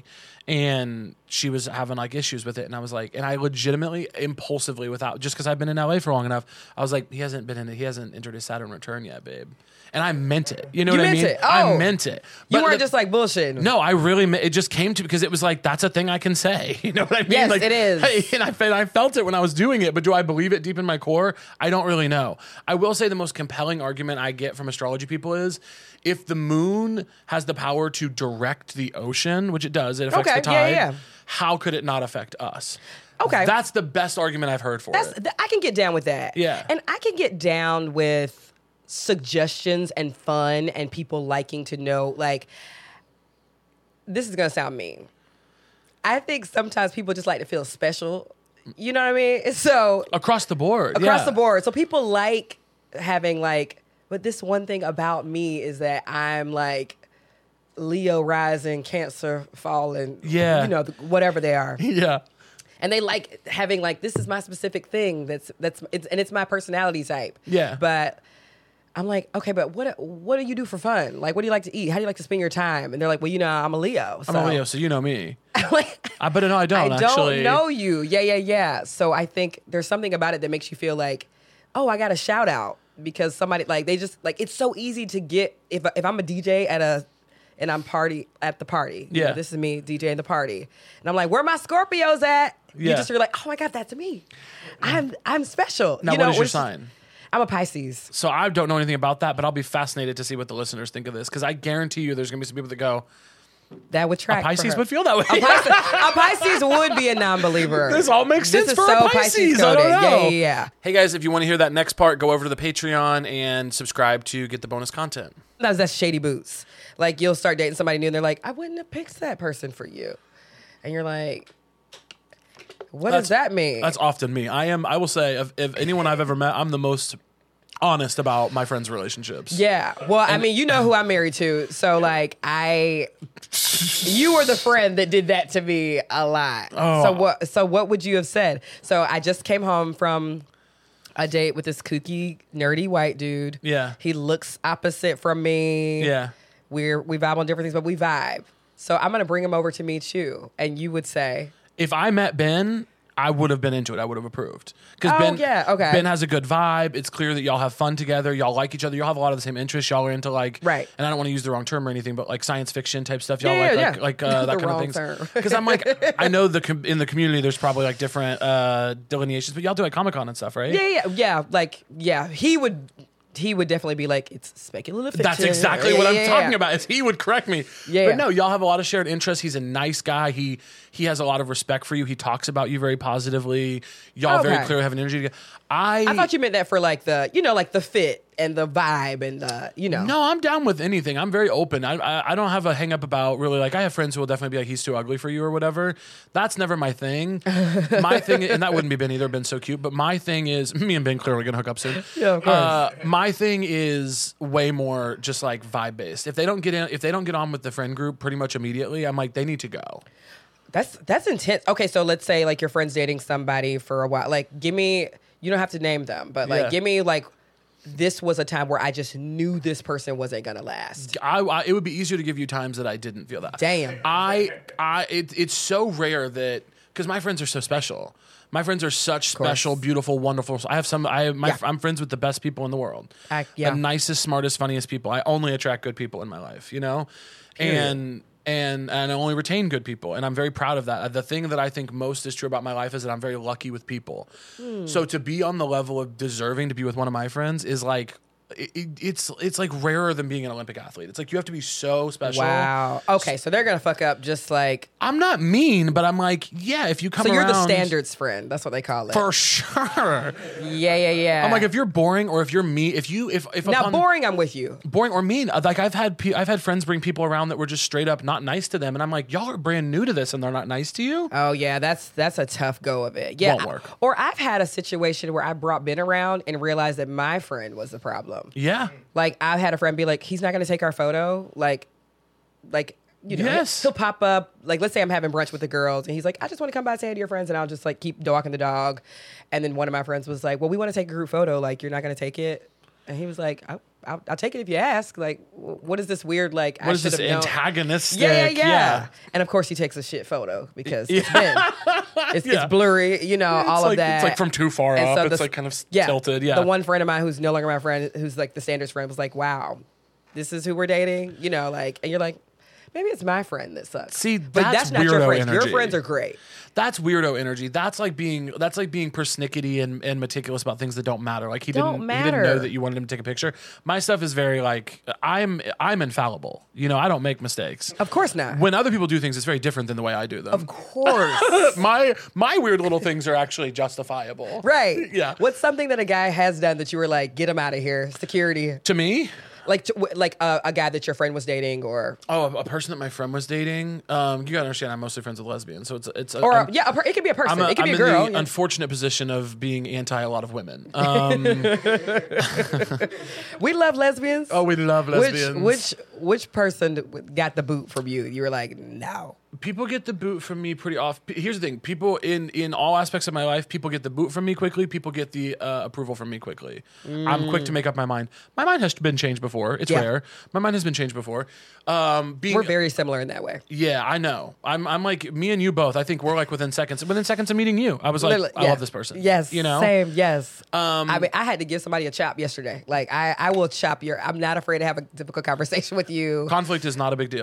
and she was having like issues with it and I was like and I legitimately impulsively without just cuz I've been in L A for long enough, I was like he hasn't been in he hasn't entered his Saturn return yet, babe. And I meant it. You know You what I meant mean? it. Oh. I meant it. You But weren't the- just like bullshitting. no, I really, it just came to because it was like, that's a thing I can say. You know what I mean? Yes, like, it is. Hey, and I, fe- I felt it when I was doing it, but do I believe it deep in my core? I don't really know. I will say the most compelling argument I get from astrology people is if the moon has the power to direct the ocean, which it does, it affects Okay, the yeah, tide, yeah. how could it not affect us? Okay. That's the best argument I've heard for That's it. th- I can get down with that. Yeah. And I can get down with suggestions and fun and people liking to know, like, this is gonna sound mean. I think sometimes people just like to feel special. You know what I mean? So Across the board. across yeah. the board. So people like having like, but this one thing about me is that I'm like Leo rising, Cancer falling. Yeah. You know, whatever they are. Yeah. And they like having like, this is my specific thing. That's that's it's and it's my personality type. Yeah. But I'm like, okay, but what what do you do for fun? Like, what do you like to eat? How do you like to spend your time? And they're like, well, you know, I'm a Leo. So. I'm a Leo, so you know me. I'm like, I but no, I don't I don't actually. know you. Yeah, yeah, yeah. So I think there's something about it that makes you feel like, oh, I got a shout out because somebody like they just like it's so easy to get if if I'm a D J at a and I'm party at the party. You Yeah. know, this is me DJing the party, and I'm like, where my Scorpios at? You Yeah. just are like, oh my god, that's me. I'm I'm special. Now, you know, what is your which- sign? I'm a Pisces. So I don't know anything about that, but I'll be fascinated to see what the listeners think of this because I guarantee you there's going to be some people that go, That would track. a Pisces for her. would feel that way. A Pisces, a Pisces would be a non-believer. This all makes This sense is for so a Pisces. I coded. don't know. Yeah, yeah, yeah. Hey guys, if you want to hear that next part, go over to the Patreon and subscribe to get the bonus content. Sometimes that's shady boots. Like you'll start dating somebody new and they're like, I wouldn't have picked that person for you. And you're like, what That's- does that mean? That's often me. I am. I will say, if, if anyone I've ever met, I'm the most honest about my friends' relationships. Yeah. Well, I mean, you know who I'm married to. So, like, I, you were the friend that did that to me a lot. Oh. So what? So what would you have said? So I just came home from a date with this kooky, nerdy white dude. Yeah. He looks opposite from me. Yeah. We're we vibe on different things, but we vibe. So I'm gonna bring him over to meet you, and you would say, If I met Ben, I would have been into it. I would have approved. Because Oh, Ben, yeah, okay. Ben has a good vibe. It's clear that y'all have fun together. Y'all like each other. Y'all have a lot of the same interests. Y'all are into like, Right. And I don't want to use the wrong term or anything, but like science fiction type stuff. Y'all Yeah, like yeah, like, yeah. like uh, that The kind of wrong things. term. Because I'm like, I know the com- in the community there's probably like different uh, delineations, but y'all do like Comic Con and stuff, right? yeah, yeah, yeah. Like, yeah, he would. He would definitely be like, it's speculative fiction. That's exactly Yeah, what I'm yeah, talking yeah. about. Is he would correct me. Yeah. But no, y'all have a lot of shared interests. He's a nice guy. He he has a lot of respect for you. He talks about you very positively. Y'all very Okay. clearly have an energy together. I I thought you meant that for like the, you know, like the fit and the vibe and the, you know. No, I'm down with anything. I'm very open. I, I I don't have a hang up about really like I have friends who will definitely be like he's too ugly for you or whatever. That's never my thing. My thing, and that wouldn't be Ben either. Ben's so cute, but my thing is me and Ben clearly gonna hook up soon. Yeah, of course. Uh, my thing is way more just like vibe based. If they don't get in, if they don't get on with the friend group pretty much immediately, I'm like they need to go. That's that's intense. Okay, so let's say like your friend's dating somebody for a while. Like, give me, you don't have to name them, but like, Yeah. give me like, this was a time where I just knew this person wasn't gonna last. I, I it would be easier to give you times that I didn't feel that. Damn. I I it, it's so rare that because my friends are so special. My friends are such course. special, beautiful, wonderful. I have some. I have my. Yeah. I'm friends with the best people in the world. I- yeah. The nicest, smartest, funniest people. I only attract good people in my life. You know, and and and I only retain good people, and I'm very proud of that. The thing that I think most is true about my life is that I'm very lucky with people. Hmm. So to be on the level of deserving to be with one of my friends is like. It, it, it's it's like rarer than being an Olympic athlete. It's like you have to be so special. Wow. Okay, so they're gonna fuck up just like. I'm not mean, but I'm like, yeah, if you come So you're the around- standards friend. That's what they call it. For sure. yeah, yeah, yeah. I'm like, if you're boring or if you're me, if you, if, if now upon- boring, I'm with you. boring or mean, like I've had, pe- I've had friends bring people around that were just straight up not nice to them. And I'm like, y'all are brand new to this and they're not nice to you. Oh yeah, that's that's a tough go of it. Yeah. Won't work. Or I've had a situation where I brought Ben around and realized that my friend was the problem. Yeah. Like I've had a friend be like, he's not gonna take our photo. Like, like you know, Yes. he'll pop up. Like, let's say I'm having brunch with the girls, and he's like, I just want to come by and say hi to your friends, and I'll just like keep walking the dog. And then one of my friends was like, well, we want to take a group photo. Like, you're not gonna take it. And he was like, I'll, I'll, I'll take it if you ask. Like, wh- what is this weird? Like, I What is this should have known. antagonistic? Yeah, yeah, yeah, And of course, he takes a shit photo because it's Ben. It's, Yeah. it's blurry, you know, It's all like, of that. It's like from too far And up. so It's the- like kind of s- yeah, tilted. Yeah. The one friend of mine who's no longer my friend, who's like the standards friend, was like, wow, this is who we're dating, you know, like, and you're like, maybe it's my friend that sucks. See, but that's that's, not your weirdo friends. Your energy. friends are great. That's weirdo energy. That's like being that's like being persnickety and, and meticulous about things that don't matter. Like he Don't didn't he didn't know matter. that you wanted him to take a picture. My stuff is very like I'm I'm infallible. You know, I don't make mistakes. Of course not. When other people do things, it's very different than the way I do them. Of course. my my weird little things are actually justifiable. Right. Yeah. What's something that a guy has done that you were like, get him out of here, security? To me, Like, to, w- like uh, a guy that your friend was dating, or oh, a, a person that my friend was dating. Um, you gotta understand, I'm mostly friends with lesbians, so it's it's. or I'm- a, yeah, a per- it could be a person. I'm, a, it could I'm be a in girl. the yeah. unfortunate position of being anti a lot of women. Um, We love lesbians. oh, we love lesbians. Which which which person got the boot from you? You were like, no. People get the boot from me pretty often. Here's the thing: people in in all aspects of my life, people get the boot from me quickly. People get the uh, approval from me quickly. I'm quick to make up my mind. My mind has been changed before. It's Yeah. rare. My mind has been changed before. Um, being We're very similar in that way. yeah, I know. I'm I'm like me and you both. I think we're like within seconds. Within seconds of meeting you, I was like, Literally, I yeah. love this person. Yes, you know. same. Yes. Um, I mean, I had to give somebody a chop yesterday. Like, I, I will chop your. I'm not afraid to have a difficult conversation with you. Conflict is not a big deal.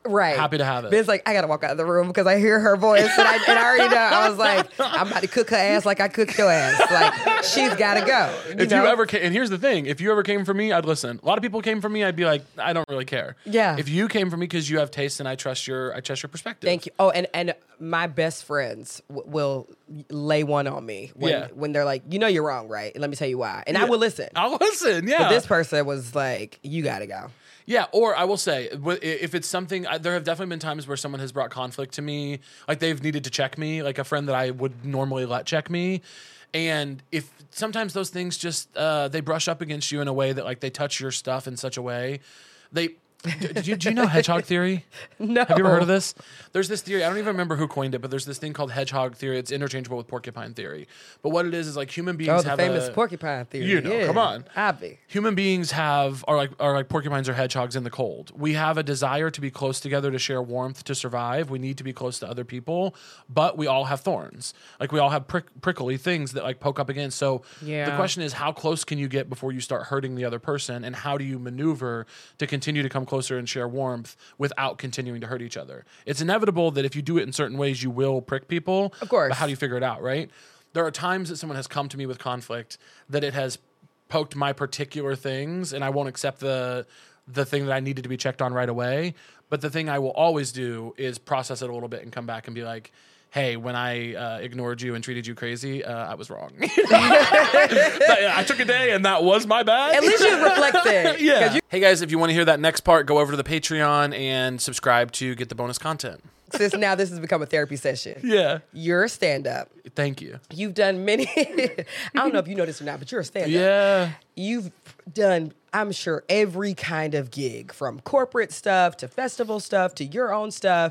Right. Happy to have it. Ben's like, I gotta walk out of the room because I hear her voice, and I, and I already know. I was like, I'm about to cook her ass like I cooked your ass. Like, she's gotta go. You if know? you ever came, and here's the thing, if you ever came for me, I'd listen. A lot of people came for me, I'd be like, I don't really care. Yeah. If you came for me because you have taste and I trust your, I trust your perspective. Thank you. Oh, and and my best friends w- will lay one on me when Yeah. when they're like, you know, you're wrong, right? And let me tell you why. And I Yeah. will listen. I'll listen. Yeah. But this person was like, you gotta go. Yeah, or I will say, wh- if it's something, I- there have definitely been times where someone has brought conflict to me, like they've needed to check me, like a friend that I would normally let check me. And if sometimes those things just, uh, they brush up against you in a way that like they touch your stuff in such a way, they, d- did you, do you know hedgehog theory? No. Have you ever heard of this? There's this theory, I don't even remember who coined it, but there's this thing called hedgehog theory. It's interchangeable with porcupine theory. But what it is is like human beings Oh, the have famous a, porcupine theory. You know, yeah. come on. Abby. Human beings have are like are like porcupines or hedgehogs in the cold. We have a desire to be close together to share warmth to survive. We need to be close to other people, but we all have thorns. Like we all have prick, prickly things that like poke up against. So Yeah. the question is, how close can you get before you start hurting the other person, and how do you maneuver to continue to come closer and share warmth without continuing to hurt each other? It's inevitable that if you do it in certain ways, you will prick people. Of course. But how do you figure it out, right? There are times that someone has come to me with conflict that it has poked my particular things, and I won't accept the the thing that I needed to be checked on right away. But the thing I will always do is process it a little bit and come back and be like, hey, when I uh, ignored you and treated you crazy, uh, I was wrong. I took a day and that was my bad. At least you reflected. Yeah. You, Hey guys, if you want to hear that next part, go over to the Patreon and subscribe to get the bonus content. since now this has become a therapy session. Yeah. You're a stand-up. Thank you. You've done many. I don't know if you know this or not, but you're a stand-up. Yeah. You've done, I'm sure, every kind of gig, from corporate stuff to festival stuff to your own stuff.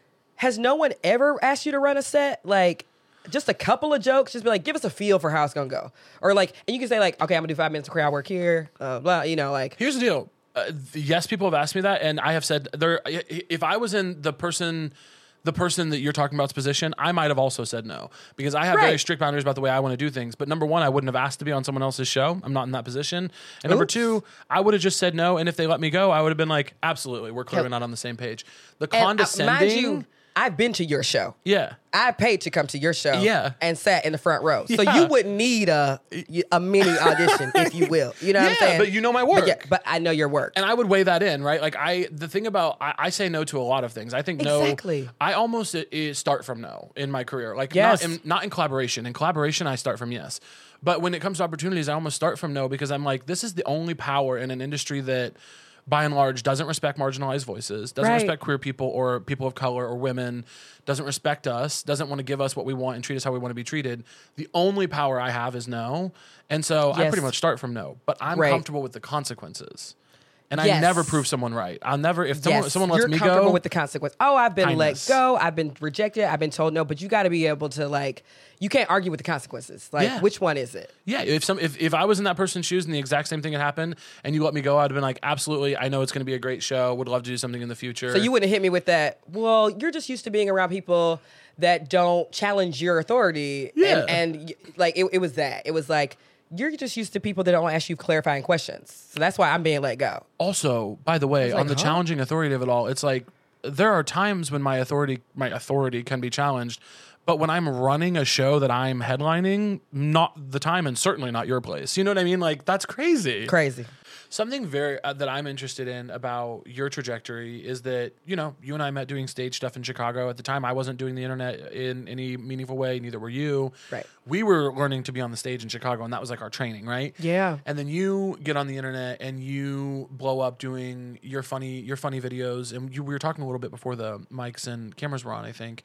Has no one ever asked you to run a set? Like, just a couple of jokes, just be like, give us a feel for how it's gonna go. Or like, and you can say like, okay, I'm gonna do five minutes of crowd work here, uh, blah, you know, like. Here's the deal. Uh, yes, people have asked me that, and I have said there. If I was in the person, the person that you're talking about's position, I might have also said no, because I have Right. very strict boundaries about the way I want to do things. But number one, I wouldn't have asked to be on someone else's show. I'm not in that position. And number Oops. two, I would have just said no. And if they let me go, I would have been like, absolutely, we're clearly Yep. not on the same page. The And, uh, condescending. mind you, I've been to your show. yeah. I paid to come to your show, Yeah. and sat in the front row. So Yeah. you wouldn't need a a mini audition, if you will. You know what I'm Yeah, saying? but you know my But, work. yeah, but I know your work. And I would weigh that in, right? Like I, the thing about I, I say no to a lot of things. I think no. Exactly. I almost uh, uh, start from no in my career. Like Yes. not in, not in collaboration. In collaboration, I start from yes. But when it comes to opportunities, I almost start from no, because I'm like, this is the only power in an industry that, by and large, doesn't respect marginalized voices, doesn't Right. respect queer people or people of color or women, doesn't respect us, doesn't want to give us what we want and treat us how we want to be treated. The only power I have is no. And so I Yes. pretty much start from no, but I'm Right. comfortable with the consequences. And I Yes. never prove someone right. I'll never, if someone, Yes, someone lets you're me comfortable go. with the consequence. Oh, I've been Kindness. let go. I've been rejected. I've been told no. But you got to be able to, like, you can't argue with the consequences. Like, Yeah. which one is it? Yeah, if some if, if I was in that person's shoes and the exact same thing had happened and you let me go, I'd have been like, absolutely, I know it's going to be a great show. Would love to do something in the future. So you wouldn't hit me with that. Well, you're just used to being around people that don't challenge your authority. Yeah. And, and y- like, it, it was that. It was like, you're just used to people that don't ask you clarifying questions. So that's why I'm being let go. Also, by the way, like, on the huh? challenging authority of it all, it's like there are times when my authority my authority can be challenged, but when I'm running a show that I'm headlining, not the time, and certainly not your place. You know what I mean? Like that's crazy. Crazy. Something very uh, that I'm interested in about your trajectory is that, you know, you and I met doing stage stuff in Chicago. At the time, I wasn't doing the internet in any meaningful way. Neither were you. Right. We were learning to be on the stage in Chicago, and that was like our training, right? Yeah. And then you get on the internet and you blow up doing your funny your funny videos. And you, we were talking a little bit before the mics and cameras were on, I think,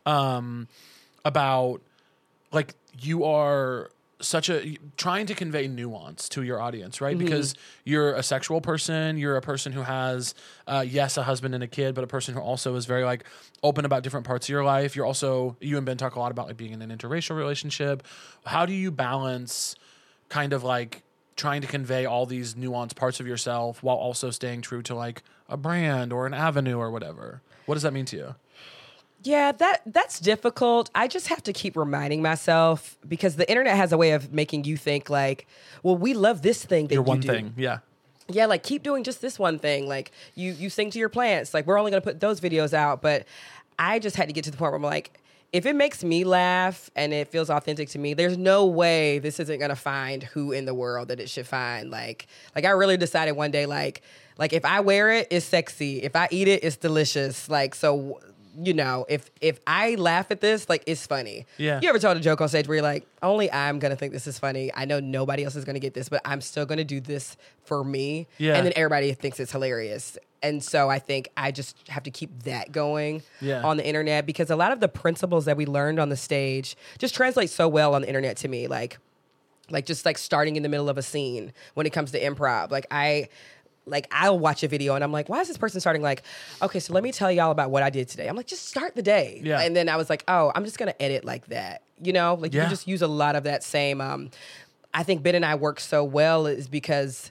um, about like you are such a trying to convey nuance to your audience, right? Mm-hmm. Because you're a sexual person, you're a person who has uh, yes, a husband and a kid, but a person who also is very like open about different parts of your life. You're also, you and Ben talk a lot about like being in an interracial relationship. How do you balance kind of like trying to convey all these nuanced parts of yourself while also staying true to like a brand or an avenue or whatever? What does that mean to you? Yeah, that that's difficult. I just have to keep reminding myself, because the internet has a way of making you think like, well, we love this thing that Your you one do. thing, yeah. yeah, like keep doing just this one thing. Like you you sing to your plants. Like we're only gonna put those videos out. But I just had to get to the point where I'm like, if it makes me laugh and it feels authentic to me, there's no way this isn't gonna find who in the world that it should find. Like like I really decided one day, like like if I wear it, it's sexy. If I eat it, it's delicious. Like so. You know, if if I laugh at this, like, it's funny. Yeah. You ever told a joke on stage where you're like, only I'm going to think this is funny. I know nobody else is going to get this, but I'm still going to do this for me. Yeah. And then everybody thinks it's hilarious. And so I think I just have to keep that going Yeah. on the internet because a lot of the principles that we learned on the stage just translate so well on the internet to me. Like, like just like starting in the middle of a scene when it comes to improv. Like, I... Like, I'll watch a video and I'm like, why is this person starting like, okay, so let me tell y'all about what I did today. I'm like, just start the day. Yeah. And then I was like, oh, I'm just going to edit like that. You know, like you Yeah. can just use a lot of that same, um, I think Ben and I work so well is because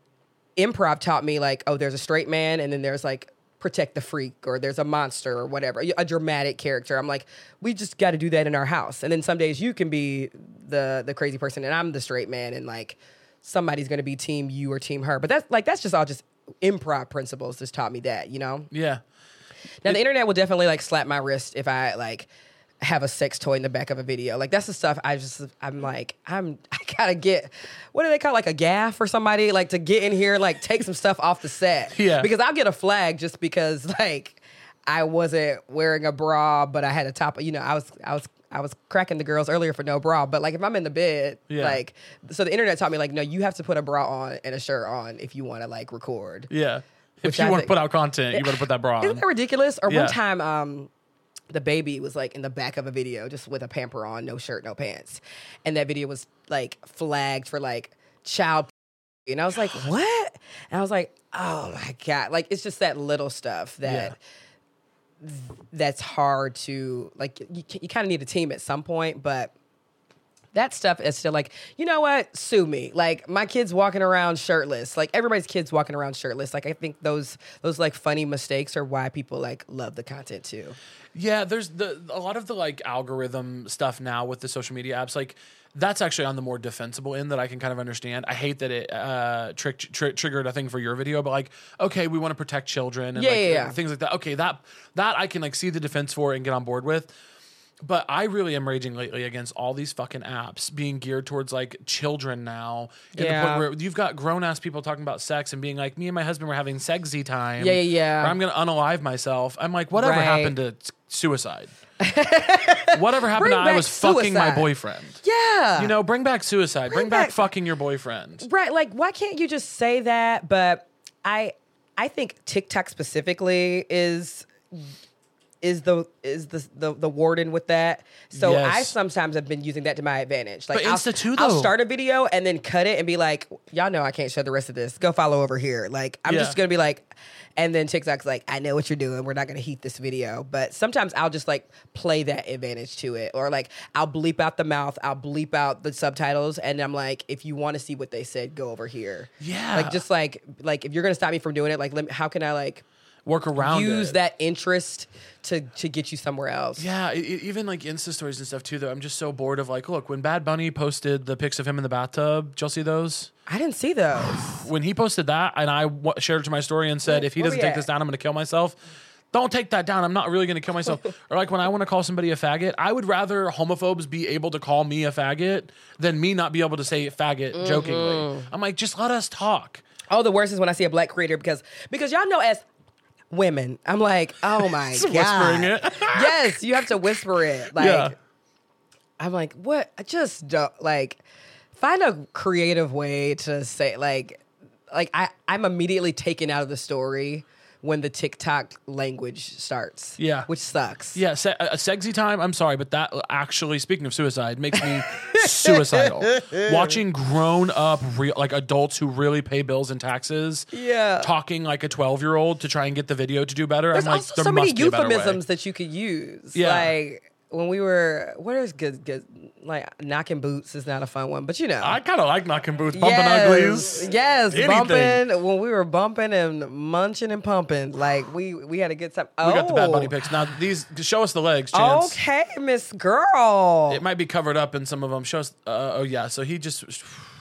improv taught me like, oh, there's a straight man and then there's like protect the freak or there's a monster or whatever, a dramatic character. I'm like, we just got to do that in our house. And then some days you can be the the crazy person and I'm the straight man and like, somebody's going to be team you or team her. But that's like, that's just all just improv principles just taught me that, you know? Yeah. Now, the internet will definitely like slap my wrist if I like have a sex toy in the back of a video. Like, that's the stuff I just, I'm like, I'm, I gotta get, what do they call it? Like a gaff or somebody like to get in here, like take some stuff off the set. Yeah. Because I'll get a flag just because like I wasn't wearing a bra, but I had a top, you know, I was, I was, I was cracking the girls earlier for no bra, but like if I'm in the bed, Yeah. like, so the internet taught me like, no, you have to put a bra on and a shirt on if you want to like record. Yeah. If Which you I want to think- put out content, you better put that bra Isn't on. that ridiculous? Or Yeah. one time, um, the baby was like in the back of a video just with a pamper on, no shirt, no pants. And that video was like flagged for like child. And I was like, what? And I was like, oh my God. Like, it's just that little stuff that that's hard to, like, you, you kind of need a team at some point, but that stuff is still like, you know what? Sue me. Like, my kids walking around shirtless. Like, everybody's kids walking around shirtless. Like, I think those, those like, funny mistakes are why people, like, love the content, too. Yeah, there's the a lot of the like algorithm stuff now with the social media apps. Like that's actually on the more defensible end that I can kind of understand. I hate that it uh, trick, tri- triggered a thing for your video, but like, okay, we want to protect children and Yeah, like, yeah, yeah. things like that. Okay, that that I can like see the defense for and get on board with. But I really am raging lately against all these fucking apps being geared towards like children now. In Yeah. the point where you've got grown ass people talking about sex and being like, me and my husband were having sexy time. Yeah, yeah, yeah. Or I'm gonna unalive myself. I'm like, whatever Right. happened to s- suicide? Whatever happened Bring to I back was fucking my suicide. boyfriend? Yeah. You know, bring back suicide. Bring, Bring back, back- fucking your boyfriend. Right, like why can't you just say that? But I I think TikTok specifically is is the is the the, the warden with that. So Yes. I sometimes have been using that to my advantage. Like But I'll, Insta too, I'll though. start a video and then cut it and be like, y'all know I can't show the rest of this. Go follow over here. Like I'm Yeah. just gonna be like, and then TikTok's like, I know what you're doing. We're not gonna heat this video. But sometimes I'll just like play that advantage to it. Or like I'll bleep out the mouth, I'll bleep out the subtitles, and I'm like, if you want to see what they said, go over here. Yeah. Like just like like if you're gonna stop me from doing it, like let me, how can I like Work around use it. that interest to to get you somewhere else? Yeah, e- e- even like Insta stories and stuff too. Though I'm just so bored of like, look, when Bad Bunny posted the pics of him in the bathtub, did y'all see those? I didn't see those. When he posted that, and I w- shared it to my story and said, if he Where doesn't we take at? this down, I'm going to kill myself. Don't take that down. I'm not really going to kill myself. Or like when I want to call somebody a faggot, I would rather homophobes be able to call me a faggot than me not be able to say faggot Mm-hmm. jokingly. I'm like, just let us talk. Oh, the worst is when I see a black creator because because y'all know as women, I'm like, oh my Just god, whispering it. Yes, you have to whisper it. Like, Yeah. I'm like, what? I just don't like find a creative way to say like, like I I'm immediately taken out of the story when the TikTok language starts. Yeah. which sucks. Yeah, se- a a sexy time. I'm sorry, but that actually, speaking of suicide, makes me suicidal. Watching grown up, real like adults who really pay bills and taxes, Yeah. talking like a twelve year old to try and get the video to do better. There's I'm like, also there so many must be a better way. euphemisms that you could use. Yeah. Like when we were, what is good, good, like knocking boots is not a fun one, but you know. I kind of like knocking boots, bumping yes, uglies. Yes, Anything. bumping. When we were bumping and munching and pumping, like we we had a good time. We Oh, got the Bad Bunny pics. Now, these, show us the legs, Chance. Okay, Miss Girl. It might be covered up in some of them. Show us, uh, oh yeah, so he just,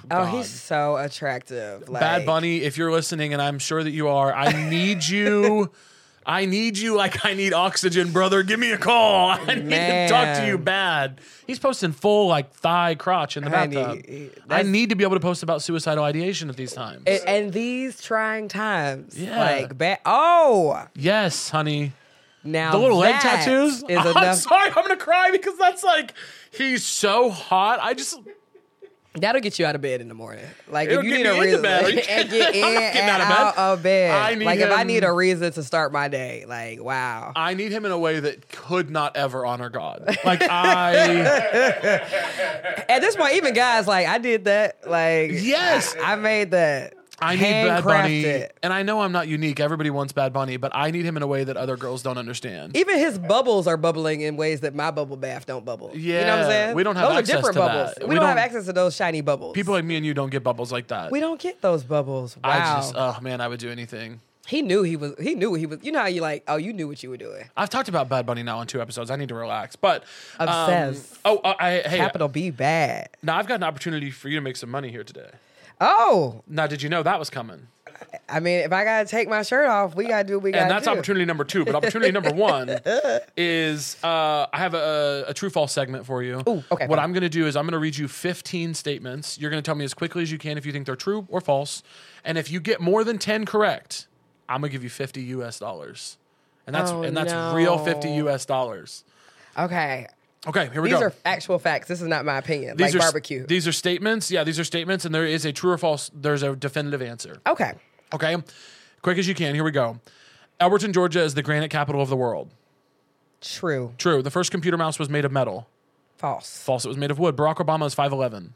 Oh, God. he's so attractive. Like, Bad Bunny, if you're listening, and I'm sure that you are, I need you. I need you like I need oxygen, brother. Give me a call. I need Man. to talk to you bad. He's posting full like thigh crotch in the Honey, bathtub. I that's- need to be able to post about suicidal ideation at these times. And, and these trying times. Yeah. Like, bad. Oh, Yes, honey. now The little leg that tattoos. is I'm enough. sorry, I'm gonna cry because that's like he's so hot. I just That'll get you out of bed in the morning. Like It'll if you get need me a into reason, bed. Are you and get in I'm not getting and out of bed. out of bed. I need like if I him- need a reason to start my day, like wow. I need him in a way that could not ever honor God. Like I At this point, even guys like I did that. Like Yes. I, I made that. I need Bad Bunny, Handcrafted. and I know I'm not unique. Everybody wants Bad Bunny, but I need him in a way that other girls don't understand. Even his bubbles are bubbling in ways that my bubble bath don't bubble. You know what I'm Yeah, saying? we don't have those access are different to bubbles. that. We, We don't, have don't- access to those shiny bubbles. People like me and you don't get bubbles like that. we don't get those bubbles. Wow. I just, oh man, I would do anything. he knew he was. He knew he was. You know how you like? Oh, you knew what you were doing. I've talked about Bad Bunny now in two episodes. I need to relax, but um, Obsessed. oh, uh, I hey, Capital B bad. now I've got an opportunity for you to make some money here today. Oh, Now, did you know that was coming? I mean, if I gotta take my shirt off, we gotta do what we gotta And that's do. opportunity number two. But opportunity number one is uh, I have a, a true false segment for you. Ooh, okay, What fine. I'm going to do is I'm going to read you fifteen statements. You're going to tell me as quickly as you can if you think they're true or false. And if you get more than ten correct, I'm going to give you fifty U S dollars. And that's Oh, and that's no. real fifty U S dollars. Okay, Okay, here we these go. are actual facts. This is not my opinion. these like are barbecue. These are statements. Yeah, these are statements, and there is a true or false. There's a definitive answer. okay, Okay, quick as you can. Here we go. Elberton, Georgia is the granite capital of the world. true, True. The first computer mouse was made of metal. false, False. It was made of wood. Barack Obama is five eleven.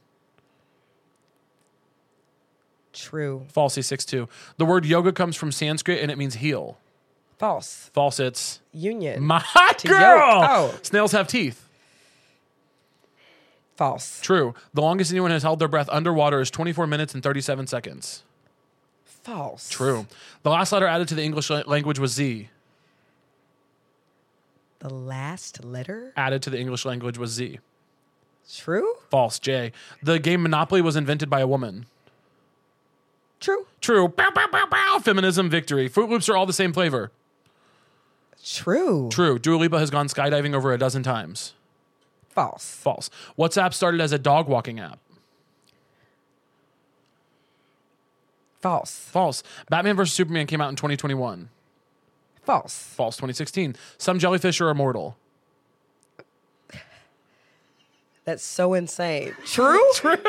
true, False. He's six two. The word yoga comes from Sanskrit and it means heel. false, False. It's union, my To girl. yoke. Oh. Snails have teeth. false, True. The longest anyone has held their breath underwater is twenty-four minutes and thirty-seven seconds. false, True. The last letter added to the English la- language was Z. The last letter, Added to the English language was Z. true, False. J. The game Monopoly was invented by a woman. true, True. Bow, bow, bow, bow. Feminism victory. Fruit Loops are all the same flavor. true, True. Dua Lipa has gone skydiving over a dozen times. false, False. WhatsApp started as a dog walking app. false, False. Batman versus Superman came out in twenty twenty-one. false, False. twenty sixteen. Some jellyfish are immortal. That's so insane. True,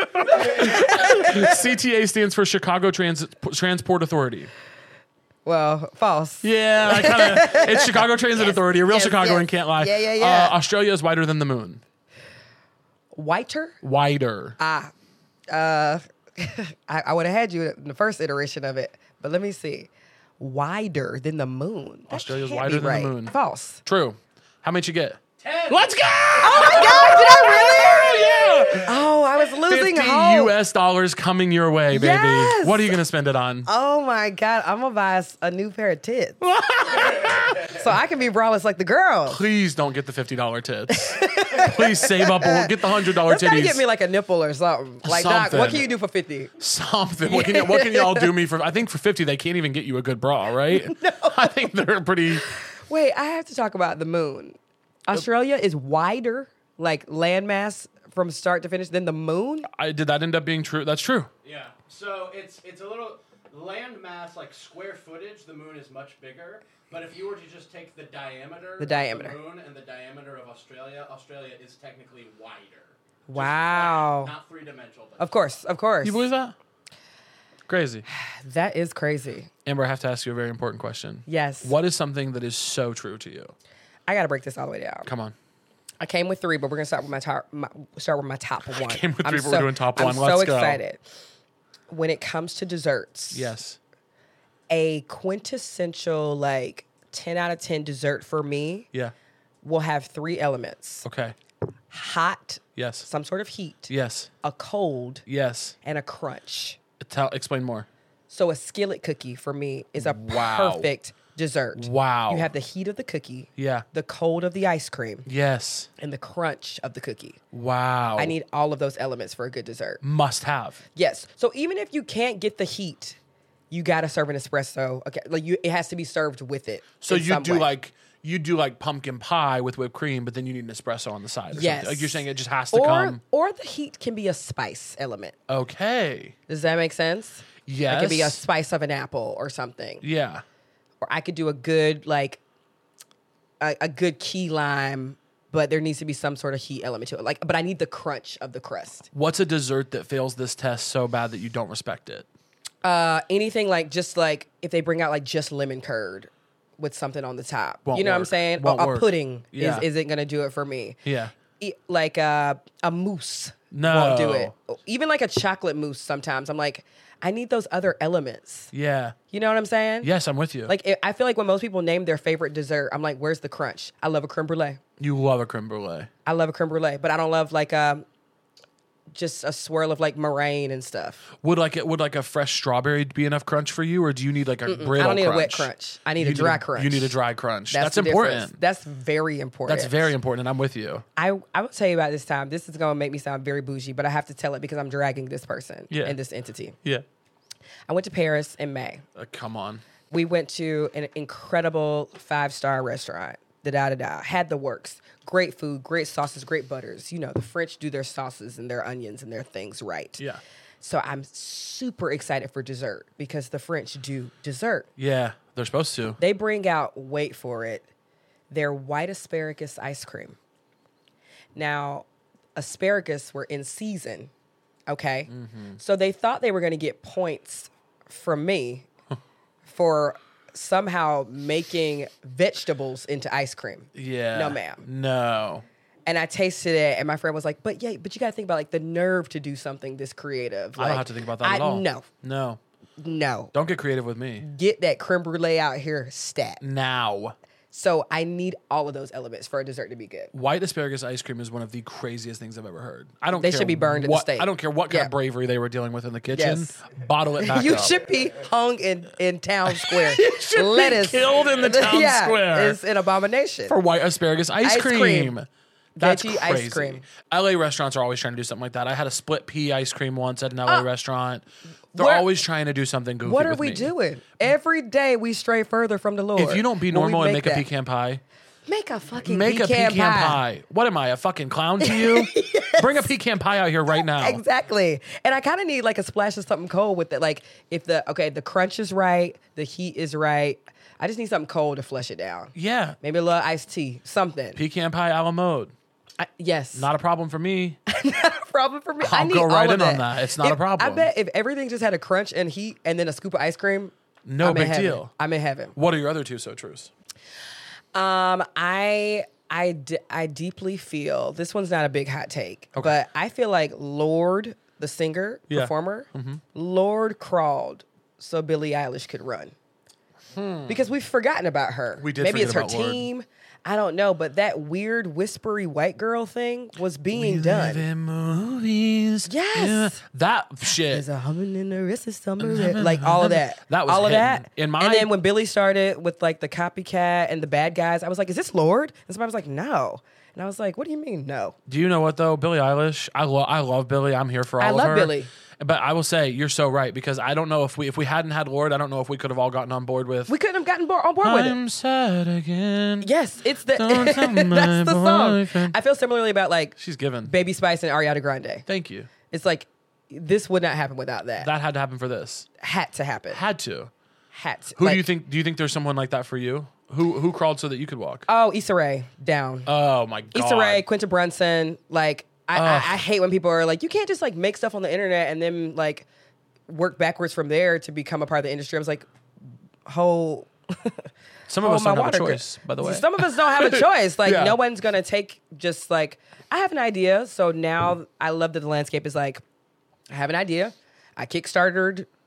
C T A stands for Chicago Trans- Transport Authority. well, false. Yeah, I kind of. It's Chicago Transit Authority. A real yes, Chicagoan yes. can't lie. Yeah, yeah, yeah. Uh, Australia is wider than the moon. Whiter. Wider. Ah, uh, I, I would have had you in the first iteration of it, but let me see. Wider than the moon. That Australia's can't wider be than the right. moon. False. True. How much you get? Ten. Let's go! Oh my God! Did I really? Yeah. Oh, I was losing fifty hope. U S dollars coming your way, baby. Yes. What are you going to spend it on? Oh my God! I'm gonna buy us a new pair of tits, so I can be braless like the girl. Please don't get the fifty dollars tits. Please save up or get the one hundred dollars Let's gotta titties. get me like a nipple or something. Like, Doc, Something. what can you do for fifty? Something. What can, y- what can y'all do me for? I think for fifty, they can't even get you a good bra, right? No. I think they're pretty. Wait, I have to talk about the moon. Australia is wider, like landmass from start to finish, than the moon. I, did that end up being true? That's true. Yeah. So it's it's a little land mass, like square footage. The moon is much bigger. But if you were to just take the diameter, The diameter. of the moon and the diameter of Australia, Australia is technically wider. Just Wow. flat, not three dimensional. But Of course, of course. You believe that? Crazy. That is crazy. Amber, I have to ask you a very important question. Yes. What is something that is so true to you? I got to break this all the way down. Come on. I came with three, but we're gonna start with my top. My, start with my top one. I came with three, but we're doing top one. I'm Let's so go. excited. When it comes to desserts, Yes. a quintessential like ten out of ten dessert for me Yeah. will have three elements: Okay. hot, Yes. some sort of heat, Yes. a cold, Yes. and a crunch. Tell, explain more. So a skillet cookie for me is a Wow. perfect dessert. Wow. You have the heat of the cookie, Yeah. the cold of the ice cream, Yes. and the crunch of the cookie. Wow. I need all of those elements for a good dessert. Must have. Yes. So even if you can't get the heat, you got to serve an espresso. Okay, like you, it has to be served with it. So in you some do way. like you do like pumpkin pie with whipped cream, but then you need an espresso on the side. Or Yes. something. Like you're saying it just has to or come. or the heat can be a spice element. Okay. Does that make sense? Yes. It could be a spice of an apple or something. Yeah. Or I could do a good like a, a good key lime, but there needs to be some sort of heat element to it. Like, but I need the crunch of the crust. What's a dessert that fails this test so bad that you don't respect it? Uh, anything like just like if they bring out like just lemon curd with something on the top. Won't you know what I'm work. saying? Won't Or a work. pudding Yeah. is isn't gonna do it for me. Yeah. E- like uh, a mousse No. won't do it. Even like a chocolate mousse sometimes. I'm like, I need those other elements. Yeah. You know what I'm saying? Yes, I'm with you. Like it, I feel like when most people name their favorite dessert, I'm like, where's the crunch? I love a creme brulee. you love a creme brulee. I love a creme brulee, but I don't love like a just a swirl of like meringue and stuff. Would like it would like a fresh strawberry be enough crunch for you, or do you need like a brittle I don't need crunch? a wet crunch. I need You a dry crunch. You need a dry crunch. That's, the important. difference. That's very important. That's very important, and I'm with you. I I will tell you about this time. This is gonna make me sound very bougie, but I have to tell it because I'm dragging this person Yeah. and this entity. Yeah. I went to Paris in May. Uh, come on. We went to an incredible five star restaurant. Da da da da. Had the works. Great food, great sauces, great butters. You know, the French do their sauces and their onions and their things right. Yeah. So I'm super excited for dessert because the French do dessert. Yeah. They're supposed to. They bring out, wait for it, their white asparagus ice cream. Now, asparagus were in season, okay? Mm-hmm. So they thought they were going to get points from me for somehow making vegetables into ice cream. Yeah. No, ma'am. No. And I tasted it, and my friend was like, but yeah, but you got to think about like the nerve to do something this creative. I Like, don't have to think about that I, at all. No, No. no. Don't get creative with me. Get that creme brulee out here stat. Now. So I need all of those elements for a dessert to be good. White asparagus ice cream is one of the craziest things I've ever heard. I don't They care should be burned in the what, stake. I don't care what kind Yeah. of bravery they were dealing with in the kitchen. Yes. Bottle it back You up. should be hung in, in town square. should be Lettuce. killed in the town yeah, square. It's an abomination. For white asparagus ice, Ice cream. cream. That's Veggie crazy. ice cream. L A restaurants are always trying to do something like that. I had a split pea ice cream once at an L A Uh, restaurant. They're where- always trying to do something goofy What are with we me. doing? Every day we stray further from the Lord. If you don't be When we normal and make a that. pecan pie, Make a fucking make pecan a pecan pie. pie. What am I, a fucking clown to you? Bring a pecan pie out here right now. Exactly. And I kind of need like a splash of something cold with it. Like if the, okay, the crunch is right, the heat is right. I just need something cold to flush it down. Yeah. Maybe a little iced tea, something. Pecan pie a la mode. I, yes. Not a problem for me. a problem for me. I I'll need go right all of in on that. that. It's not If- a problem. I bet if everything just had a crunch and heat and then a scoop of ice cream, No I'm in big heaven. deal. I'm in heaven. What are your other two so truths? Um, I I d- I deeply feel this one's not a big hot take, Okay. but I feel like Lorde, the singer Yeah. Mm-hmm. performer, Lorde crawled so Billie Eilish could run. Because we've forgotten about her. We did Maybe forget it's her about Lorde. team. I don't know, but that weird whispery white girl thing was being We done. live in movies. Yes. Yeah. That shit. There's a humming in the wrist of summer, like all of that. That was all of hitting. that. In my- and then when Billy started with like the copycat and the bad guys, I was like, "Is this Lorde?" And somebody was like, "No," and I was like, "What do you mean, no?" Do you know what though? Billie Eilish. I love. I love Billie. I'm here for all I of love her. Billie. But I will say you're so right because I don't know if we if we hadn't had Lorde, I don't know if we could have all gotten on board with. We couldn't have gotten bo- on board with it. I'm sad again. Yes, it's the Don't tell my that's the song. boyfriend. I feel similarly about like She's given. Baby Spice and Ariana Grande. Thank you. It's like this would not happen without that. That had to happen for this. had to happen. Had to. Had to. Who Like, do you think? Do you think there's someone like that for you? Who who crawled so that you could walk? Oh, Issa Rae down. Oh my god. Issa Rae, Quinta Brunson. Like I, I, Ugh. I hate when people are like, you can't just like make stuff on the internet and then like work backwards from there to become a part of the industry. I was like, whole. Some of Oh, us my don't have a water choice, by the way. Some of us don't have a choice. Like Yeah. no one's gonna take just like I have an idea. So now I love that the landscape is like I have an idea. I kickstarted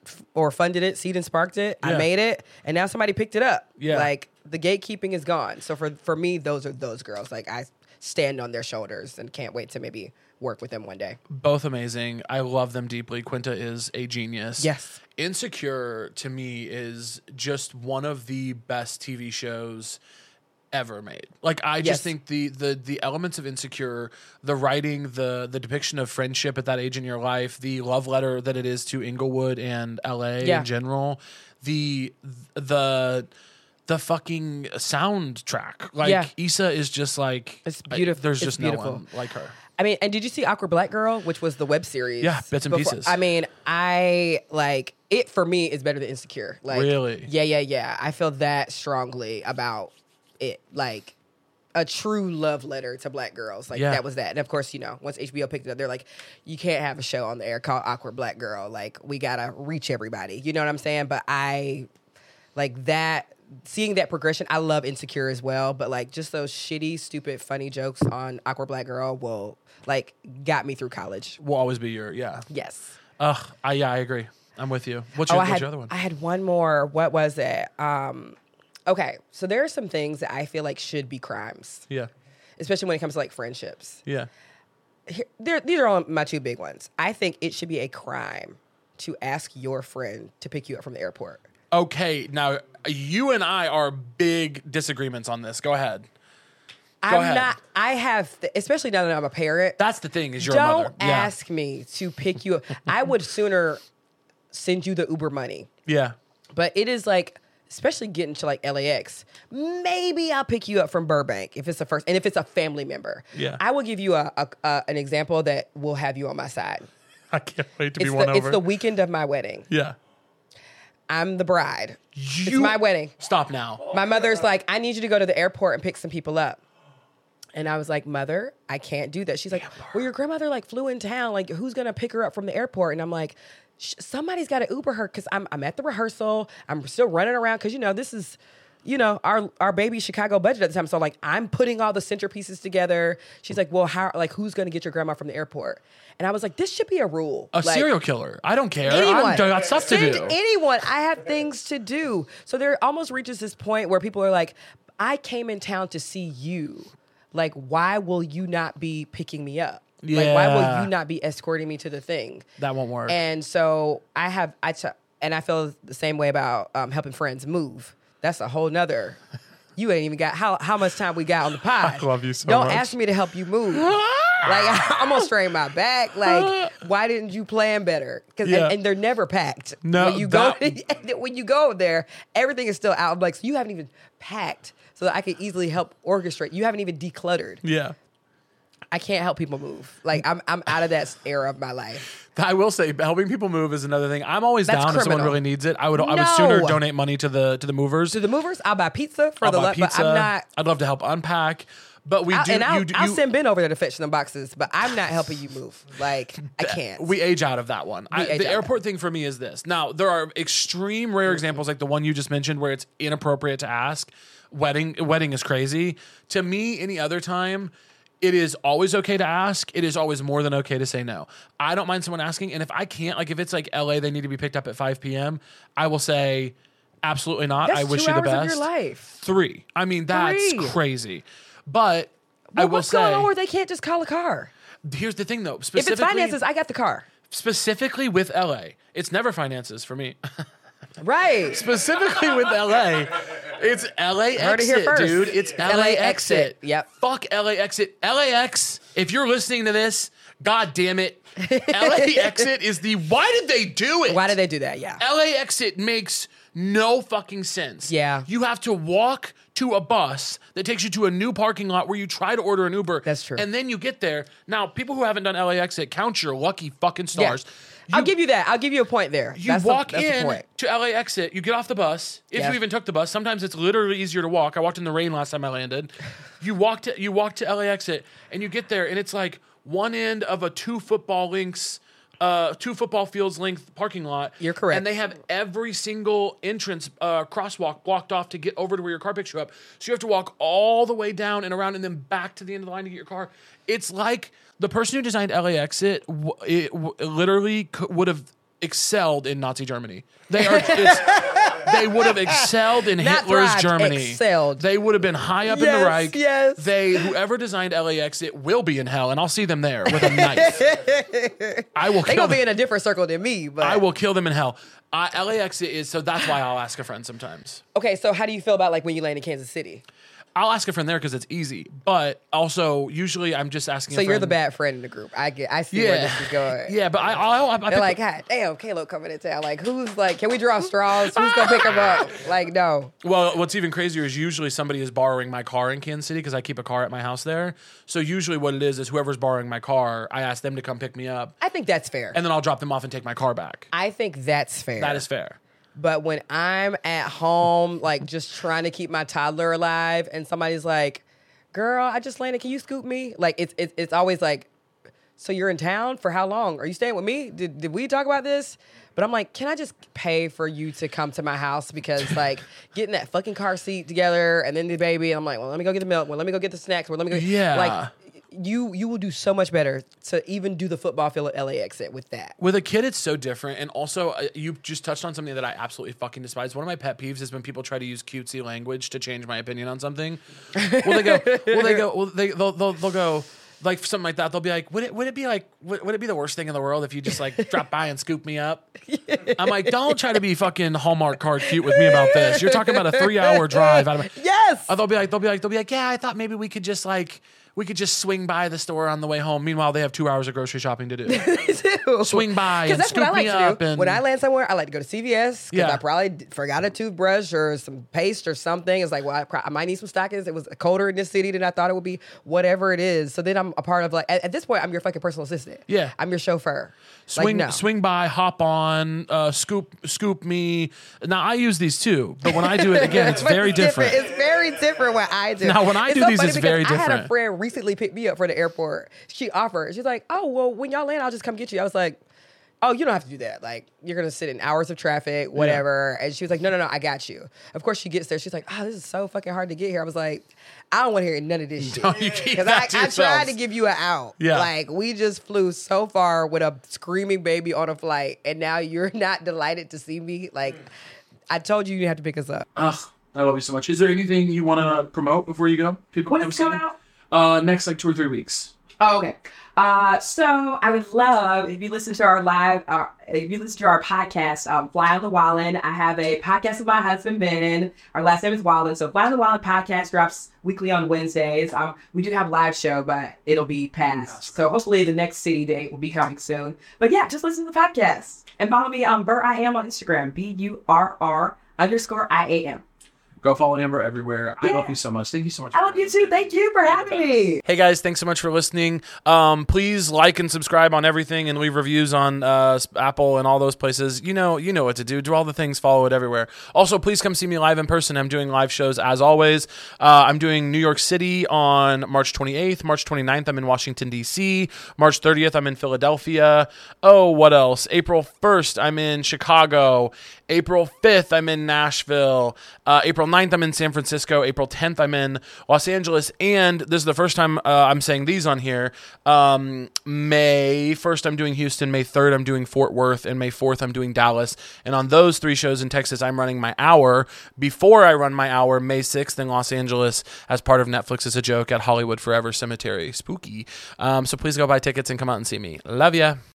f- or funded it, Seed and sparked it. Yeah. I made it, and now somebody picked it up. Yeah. Like the gatekeeping is gone. So for for me, those are those girls. Like I stand on their shoulders and can't wait to maybe work with them one day. Both amazing. I love them deeply. Quinta is a genius. Yes. Insecure to me is just one of the best T V shows ever made. Like I just Yes. think the the the elements of Insecure, the writing, the the depiction of friendship at that age in your life, the love letter that it is to Inglewood and L A Yeah. in general, the the the fucking soundtrack. Like Yeah. Issa is just like It's I- beautiful. there's It's just beautiful. no one like her. I mean, and did you see Awkward Black Girl, which was the web series? Yeah, bits and before- pieces. I mean, I like it for me is better than Insecure. Like, Really? Yeah, yeah, yeah. I feel that strongly about it. Like a true love letter to black girls. Like Yeah. that was that. And of course, you know, once H B O picked it up, they're like, you can't have a show on the air called Awkward Black Girl. Like we gotta reach everybody. You know what I'm saying? But I like that. Seeing that progression, I love Insecure as well, but like just those shitty, stupid, funny jokes on Awkward Black Girl will like got me through college. Will always be your yeah. Yes. Ugh, I yeah, I agree. I'm with you. What's your, I what's had your other one? I had one more. What was it? Um, okay, so there are some things that I feel like should be crimes, yeah, especially when it comes to like friendships. yeah. Here, there, these are all my two big ones. I think it should be a crime to ask your friend to pick you up from the airport. Okay, now you and I are big disagreements on this. Go ahead. Go I'm ahead. not. I have, th- especially now that I'm a parent. That's the thing. Is you're a Don't mother. ask me to pick you up. I would sooner send you the Uber money. Yeah. Yeah. But it is like, especially getting to like L A X, maybe I'll pick you up from Burbank if it's the first, and if it's a family member. Yeah. I will give you a, a, a an example that will have you on my side. I can't wait to It's be won the, over. it's the weekend of my wedding. yeah. I'm the bride. it's You- my wedding. Stop now. My mother's like, I need you to go to the airport and pick some people up. And I was like, Mother, I can't do that. She's like, well, your grandmother like flew in town. Like, who's gonna pick her up from the airport? And I'm like, Sh- somebody's got to Uber her because I'm I'm at the rehearsal. I'm still running around because you know this is, you know, our our baby Chicago budget at the time. So like I'm putting all the centerpieces together. She's like, well, how like who's gonna get your grandma from the airport? And I was like, this should be a rule. A Like, serial killer. I don't care. Anyone. I'm, I got stuff to Send do. anyone. I have things to do. So there almost reaches this point where people are like, I came in town to see you. Like, why will you not be picking me up? Like, why Yeah. will you not be escorting me to the thing? That won't work. And so I have, I t- and I feel the same way about um, helping friends move. That's a whole nother. You ain't even got how how much time we got on the pod. I love you so Don't much. ask me to help you move. Like I almost strained my back. Like, why didn't you plan better? Because Yeah. and, and they're never packed. No, when you go that- when you go there, everything is still out. I'm like, so you haven't even packed, so that I could easily help orchestrate. You haven't even decluttered. yeah. I can't help people move. Like I'm I'm out of that era of my life. I will say, helping people move is another thing. I'm always That's down if someone criminal. really needs it. I would. I would No. sooner donate money to the to the movers. To the movers, I'll buy pizza for I'll the buy lunch, but pizza. I'm not. I'd love to help unpack, but we I'll, do. and I'll, you, do- I'll you, send Ben over there to fetch them boxes, but I'm not helping you move. Like I can't. We age out of that one. I, age the out. airport thing for me is this. Now, there are extreme rare examples like the one you just mentioned where it's inappropriate to ask. Wedding wedding is crazy. To me, any other time, it is always okay to ask. It is always more than okay to say no. I don't mind someone asking. And if I can't, like if it's like L A, they need to be picked up at five p.m., I will say, absolutely not. That's I wish two you the hours best. of your life. Three. I mean, that's Three. crazy. But I But will what's say, going on where they can't just call a car? here's the thing though. If it's Specifically, finances, I got the car. specifically with L A, it's never finances for me. Right. Specifically with L A, it's L A Heard it here exit, first. dude. It's L A exit. Yep. Fuck L A exit. L A X, if you're listening to this, god damn it. L A exit is the, why did they do it? Why did they do that? Yeah. L A exit makes no fucking sense. Yeah. You have to walk to a bus that takes you to a new parking lot where you try to order an Uber. That's true. And then you get there. Now, people who haven't done L A exit, count your lucky fucking Yeah. stars. I'll You- give you that. I'll give you a point there. You that's walk the, that's the in point. to L A exit, you get off the bus. If Yeah. you even took the bus, sometimes it's literally easier to walk. I walked in the rain last time I landed. You walk to you walk to L A exit and you get there and it's like one end of a two football links uh two football fields length parking lot. You're correct. And they have every single entrance uh crosswalk blocked off to get over to where your car picks you up. So you have to walk all the way down and around and then back to the end of the line to get your car. It's like the person who designed L A exit w- it w- literally could, would have excelled in Nazi Germany. They are. It's, they would have excelled in Not Hitler's thrived, Germany. excelled. They would have been high up in Yes, the Reich. yes. They whoever designed L A X, it will be in hell, and I'll see them there with a knife. I will. They kill gonna be them. in a different circle than me, but I will kill them in hell. Uh, L A X is so that's why I'll ask a friend sometimes. Okay, so how do you feel about like when you land in Kansas City? I'll ask a friend there because it's easy. But also, usually I'm just asking. So a friend. you're the bad friend in the group. I get. I see where Yeah, this is going. yeah. But I, I'll, I, I They're pick- like, God damn, Caleb coming to town. Like, who's like, can we draw straws? Who's gonna pick him up? Like, no. Well, what's even crazier is usually somebody is borrowing my car in Kansas City because I keep a car at my house there. So usually what it is is whoever's borrowing my car, I ask them to come pick me up, I think that's fair. and then I'll drop them off and take my car back. I think that's fair. That is fair. But when I'm at home, like just trying to keep my toddler alive, and somebody's like, "Girl, I just landed. Can you scoop me?" Like it's it's it's always like, "So you're in town for how long? Are you staying with me? Did did we talk about this?" But I'm like, "Can I just pay for you to come to my house because like getting that fucking car seat together and then the baby?" And I'm like, "Well, let me go get the milk. Well, let me go get the snacks. Well, let me go." Yeah. Like you you will do so much better to even do the football field at L A X with that. With a kid, it's so different. And also, uh, you just touched on something that I absolutely fucking despise. One of my pet peeves is when people try to use cutesy language to change my opinion on something. Well, they go, well, they go, well, they, they'll, they'll, they'll go, like something like that. They'll be like, would it, would it be like, would, would it be the worst thing in the world if you just like drop by and scoop me up? I'm like, don't try to be fucking Hallmark card cute with me about this. You're talking about a three hour drive out of my. Yes. Uh, they'll be like, they'll be like, they'll be like, yeah, I thought maybe we could just like, we could just swing by the store on the way home. Meanwhile, they have two hours of grocery shopping to do. too. Swing by 'Cause and that's what I scoop like me to up do. and- When I land somewhere, I like to go to C V S because Yeah. I probably d- forgot a toothbrush or some paste or something. It's like, well, I, pro- I might need some stockings. It was colder in this city than I thought it would be. Whatever it is. So then I'm a part of like at, at this point, I'm your fucking personal assistant. Yeah. I'm your chauffeur. Swing, like, no. swing by, hop on, uh, scoop, scoop me. Now I use these too, but when I do it again, it's But very different. It's very different what I do. Now, when I It's do so these, funny it's because very I had a different. friend recently pick me up for the airport. She offered. She's like, "Oh, well, when y'all land, I'll just come get you." I was like, "Oh, you don't have to do that. Like, you're gonna sit in hours of traffic, whatever." And she was like, "No, no, no, I got you." Of course, she gets there. She's like, "Oh, this is so fucking hard to get here." I was like, "I don't want to hear none of this shit." No, you keep Because that I, to I tried yourselves. to give you an out. Yeah. Like, we just flew so far with a screaming baby on a flight, and now you're not delighted to see me. Like, I told you you have to pick us up. Ugh, I love you so much. Is there anything you want to promote before you go? People When come it's see coming you? out? Uh, next like two or three weeks. Oh, okay. Uh, so I would love if you listen to our live, uh, if you listen to our podcast, um, Fly on the Wallin. I have a podcast with my husband Ben. Our last name is Wallin. So Fly on the Wallin podcast drops weekly on Wednesdays. Um, we do have a live show, but it'll be past. So hopefully the next city date will be coming soon. But yeah, just listen to the podcast and follow me on Burr I Am on Instagram. B U R R underscore I A M. Go follow Amber everywhere. I love you so much. Thank you so much. I love you too. Thank you for having me. Hey guys, thanks so much for listening. Um, please like and subscribe on everything and leave reviews on uh, Apple and all those places. You know, you know what to do. Do all the things. Follow it everywhere. Also, please come see me live in person. I'm doing live shows as always. Uh, I'm doing New York City on March twenty-eighth. March twenty-ninth, I'm in Washington, D C. March thirtieth, I'm in Philadelphia. Oh, what else? April first, I'm in Chicago. April fifth, I'm in Nashville. Uh, April ninth, I'm in San Francisco. April tenth, I'm in Los Angeles. And this is the first time uh, I'm saying these on here. Um, May first, I'm doing Houston. May third, I'm doing Fort Worth. And May fourth, I'm doing Dallas. And on those three shows in Texas, I'm running my hour. Before I run my hour, May sixth in Los Angeles as part of Netflix is a Joke at Hollywood Forever Cemetery. Spooky. Um, so please go buy tickets and come out and see me. Love ya.